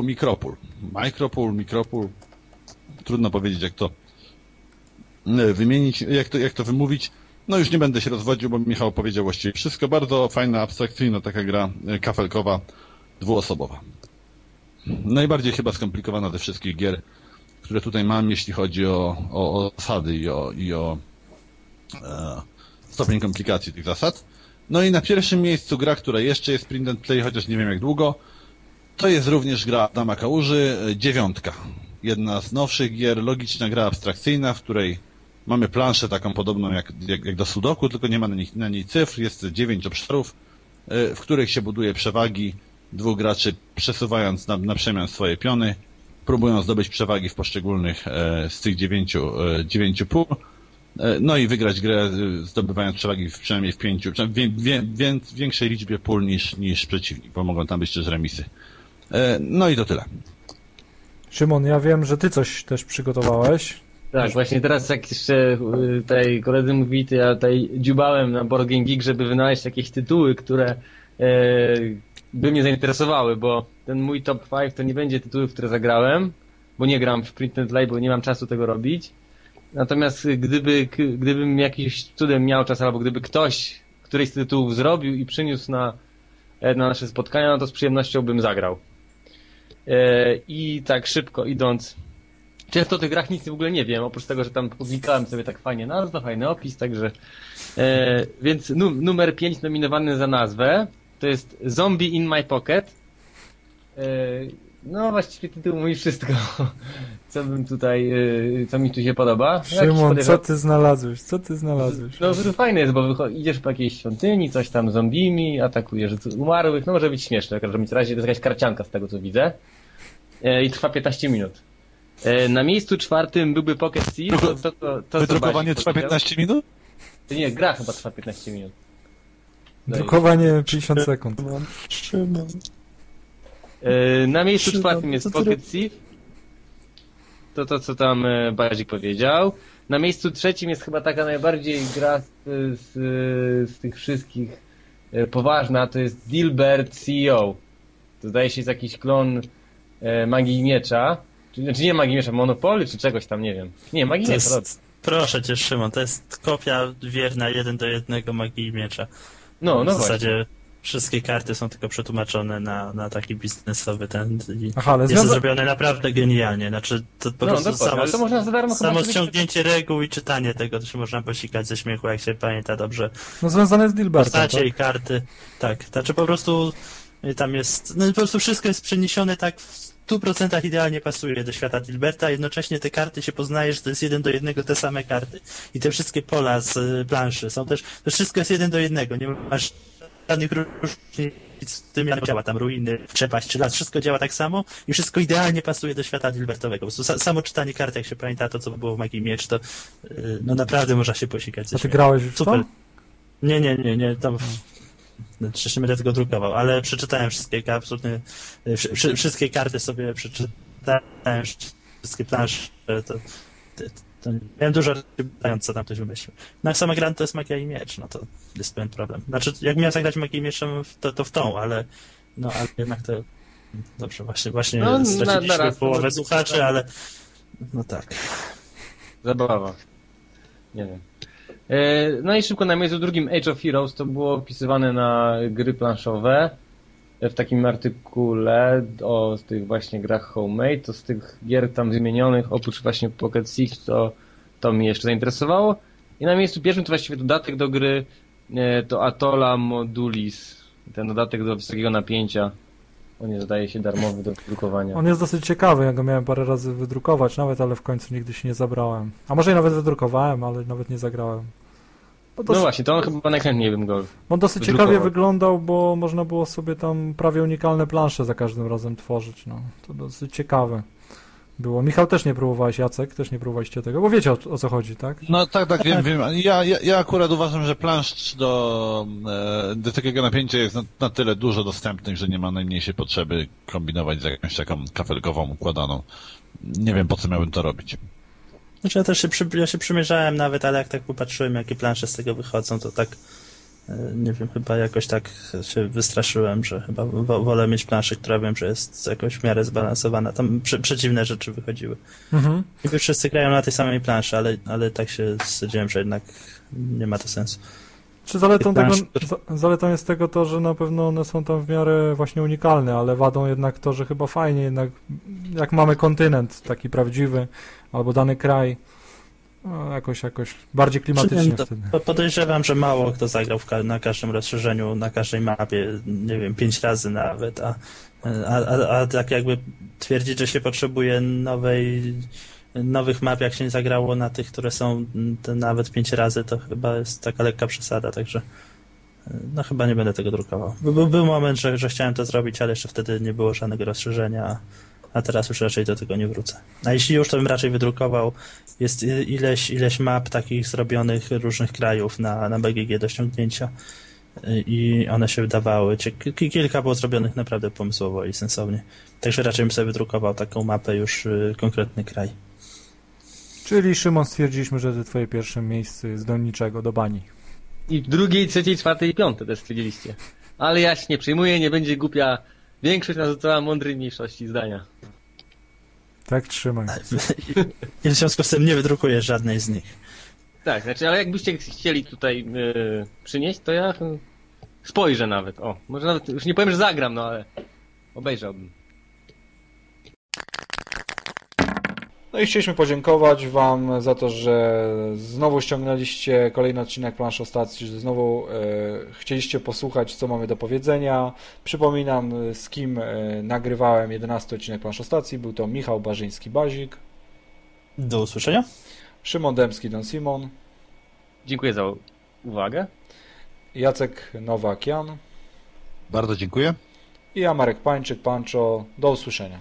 Micropol. Trudno powiedzieć, jak to wymienić, jak to wymówić. No już nie będę się rozwodził, bo Michał powiedział właściwie wszystko. Bardzo fajna, abstrakcyjna taka gra kafelkowa, dwuosobowa. Najbardziej chyba skomplikowana ze wszystkich gier, które tutaj mam, jeśli chodzi o zasady i o stopień komplikacji tych zasad. No i na pierwszym miejscu gra, która jeszcze jest print and play, chociaż nie wiem jak długo, to jest również gra Adama Kałuży, 9. Jedna z nowszych gier, logiczna gra abstrakcyjna, w której mamy planszę taką podobną jak do Sudoku, tylko nie ma na niej cyfr, jest 9 obszarów, w których się buduje przewagi. 2 graczy przesuwając na przemian swoje piony, próbują zdobyć przewagi w poszczególnych z tych 9 pól. No i wygrać grę, zdobywając przewagi przynajmniej w 5, w większej liczbie pól niż przeciwnik, bo mogą tam być też remisy. No i to tyle. Szymon, ja wiem, że ty coś też przygotowałeś. Tak, właśnie teraz jak jeszcze tutaj koledzy mówili, to ja tutaj dziubałem na Board Game Geek, żeby wynaleźć jakieś tytuły, które by mnie zainteresowały, bo ten mój top 5 to nie będzie tytuły, w które zagrałem, bo nie gram w print and play, bo nie mam czasu tego robić. Natomiast gdybym jakiś cudem miał czas, albo gdyby ktoś któryś z tytułów zrobił i przyniósł na nasze spotkania, no to z przyjemnością bym zagrał. I tak szybko idąc, często o tych grach nic w ogóle nie wiem, oprócz tego, że tam publikowałem sobie tak fajnie nazwę, fajny opis, także więc numer 5 nominowany za nazwę to jest Zombie in My Pocket. No właściwie tytuł mówi wszystko, co mi tu się podoba. Szymon, co ty znalazłeś? No to fajne jest, bo idziesz po jakiejś świątyni, coś tam zombimi, atakujesz umarłych, no może być śmieszne, w każdym razie to jest jakaś karcianka z tego co widzę. I trwa 15 minut. Na miejscu 4 byłby Pocket Thief. To wydrukowanie trwa 15 minut? Nie, gra chyba trwa 15 minut. Drukowanie 50 sekund. Na miejscu 4 jest Pocket Thief. To co tam Bazik powiedział. Na miejscu 3 jest chyba taka najbardziej gra z tych wszystkich poważna, to jest Dilbert CEO. To zdaje się jest jakiś klon Magii Miecza. Znaczy nie Magii Miecza, Monopoly czy czegoś tam, nie wiem. Nie, Magii Miecza. Proszę cię, Szymon, to jest kopia wierna 1:1 Magii Miecza. No w zasadzie wszystkie karty są tylko przetłumaczone na taki biznesowy ten. Jest zrobione naprawdę genialnie. Znaczy, to po prostu to można za darmo samo ściągnięcie reguł i czytanie tego, to się można posikać ze śmiechu, jak się pamięta dobrze. No związane z Dilbertem. Postacie i karty. Tak, znaczy po prostu tam jest, no po prostu wszystko jest przeniesione tak w 100% idealnie pasuje do świata Dilberta, a jednocześnie te karty się poznaje, że to jest 1:1 te same karty. I te wszystkie pola z planszy są też, to wszystko jest 1:1, nie masz żadnych różnic z tym, jak działa tam ruiny, przepaść czy las, wszystko działa tak samo i wszystko idealnie pasuje do świata Dilbertowego. Po prostu samo czytanie kart, jak się pamięta to, co było w Magii Miecz, to no naprawdę można się posikać. A ty grałeś już super. Nie, tam jeszcze będę tego drukował, ale przeczytałem wszystkie, absolutnie wszystkie karty sobie przeczytałem, wszystkie plansze to miałem dużo pytając, co tam ktoś wymyślił. No jak sama gra to jest Magia i Miecz, no to jest pewien problem. Znaczy, jak miałem zagrać Magię i Mieczem, to w tą, ale jednak to... Dobrze, właśnie No, straciliśmy połowę słuchaczy, ale... No tak. Zabawa. Nie wiem. No i szybko na miejscu drugim Age of Heroes to było opisywane na gry planszowe w takim artykule o tych właśnie grach homemade, to z tych gier tam wymienionych, oprócz właśnie Pocket Six, to mnie jeszcze zainteresowało. I na miejscu pierwszym to właściwie dodatek do gry to Atola Modulis, ten dodatek do wysokiego napięcia. On jest, zdaje się, darmowy do wydrukowania. On jest dosyć ciekawy, ja go miałem parę razy wydrukować nawet, ale w końcu nigdy się nie zabrałem. A może i nawet wydrukowałem, ale nawet nie zagrałem. No właśnie, to on chyba najchętniej bym go On dosyć wydrukował. ciekawie wyglądał, bo można było sobie tam prawie unikalne plansze za każdym razem tworzyć. No, to dosyć ciekawe było. Michał, też nie próbowałeś, Jacek, też nie próbowaliście tego, bo wiecie o co chodzi, tak? No tak, wiem. Ja akurat uważam, że plansz do takiego napięcia jest na tyle dużo dostępnych, że nie ma najmniejszej potrzeby kombinować z jakąś taką kafelkową układaną. Nie wiem, po co miałbym to robić. Znaczy ja się przymierzałem nawet, ale jak tak popatrzyłem, jakie plansze z tego wychodzą, to tak nie wiem, chyba jakoś tak się wystraszyłem, że chyba wolę mieć planszę, która wiem, że jest jakoś w miarę zbalansowana. Tam przeciwne rzeczy wychodziły. Mhm. Niby wszyscy grają na tej samej planszy, ale tak się stwierdziłem, że jednak nie ma to sensu. Czy zaletą jest tego to, że na pewno one są tam w miarę właśnie unikalne, ale wadą jednak to, że chyba fajnie jednak, jak mamy kontynent taki prawdziwy, albo dany kraj, no, jakoś bardziej klimatycznie wtedy. Podejrzewam, że mało kto zagrał na każdym rozszerzeniu, na każdej mapie, nie wiem, 5 razy nawet, a tak jakby twierdzić, że się potrzebuje nowych map, jak się nie zagrało na tych, które są nawet 5 razy, to chyba jest taka lekka przesada, także no chyba nie będę tego drukował. Był moment, że chciałem to zrobić, ale jeszcze wtedy nie było żadnego rozszerzenia, a teraz już raczej do tego nie wrócę. A jeśli już, to bym raczej wydrukował. Jest ileś map takich zrobionych różnych krajów na BGG do ściągnięcia i one się wydawały. Kilka było zrobionych naprawdę pomysłowo i sensownie. Także raczej bym sobie wydrukował taką mapę już konkretny kraj. Czyli, Szymon, stwierdziliśmy, że to twoje pierwsze miejsce jest do niczego, do bani. I w drugiej, trzeciej, czwartej i piątej też stwierdziliście. Ale ja się nie przejmuję, nie będzie głupia. Większość narzucała mądrej mniejszości zdania. Tak, trzymaj. I w związku z tym nie wydrukuję żadnej z nich. Tak, znaczy, ale jakbyście chcieli tutaj przynieść, to ja spojrzę nawet. O, może nawet, już nie powiem, że zagram, no ale obejrzałbym. No i chcieliśmy podziękować Wam za to, że znowu ściągnęliście kolejny odcinek Planszostacji, że znowu chcieliście posłuchać, co mamy do powiedzenia. Przypominam, z kim nagrywałem 11 odcinek Planszostacji. Był to Michał Barzyński-Bazik, Do usłyszenia. Szymon Dębski, Don Simon, Dziękuję za uwagę. Jacek Nowak-Jan Bardzo dziękuję. i ja, Marek Pańczyk, Pancho. Do usłyszenia.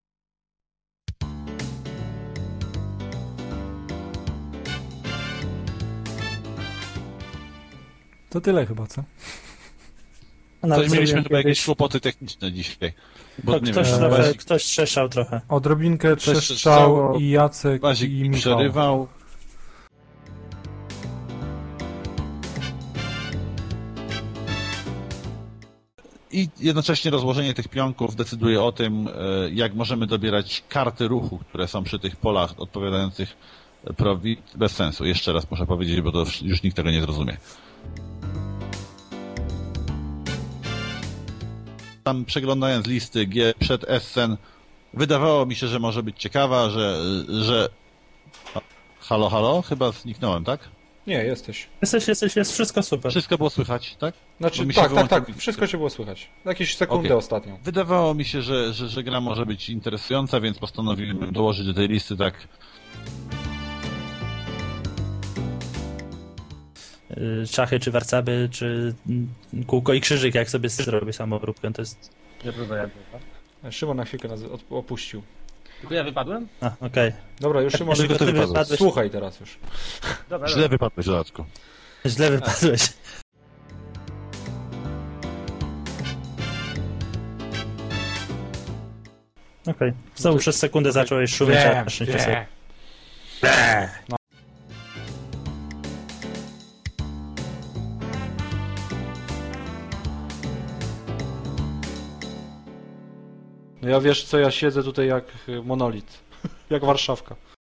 To tyle chyba, co? Coś mieliśmy chyba jakieś kłopoty techniczne dzisiaj. Bo nie wiem, Ktoś trzeszał trochę. Odrobinkę trzeszczał, trzeszczał i Jacek, Bazik i mi Michał. przerywał. I jednocześnie rozłożenie tych pionków decyduje o tym, jak możemy dobierać karty ruchu, które są przy tych polach odpowiadających bez sensu. Jeszcze raz muszę powiedzieć, bo to już nikt tego nie zrozumie. Tam przeglądając listy gier przed Essen, wydawało mi się, że może być ciekawa, że... Halo? Chyba zniknąłem, tak? Nie, jesteś. Jest wszystko super. Wszystko było słychać, tak? Znaczy, Bo mi się tak, wyłączył- wszystko się było słychać. Jakieś sekundę Okej. ostatnią. Wydawało mi się, że gra może być interesująca, więc postanowiłem dołożyć do tej listy tak... Szachy, czy warcaby, czy kółko i krzyżyk, jak sobie zrobię samoróbkę, to jest... Szymon na chwilkę nas opuścił. Tylko ja wypadłem? Okej. Dobra, już Szymon, Tylko ty wypadłeś. słuchaj teraz już. Dobra, Źle wypadłeś, dodatku. Źle wypadłeś. Okej. Znowu przez sekundę zacząłeś szumieć, a na szczęście sobie No ja wiesz co, ja siedzę tutaj jak monolit, jak Warszawka.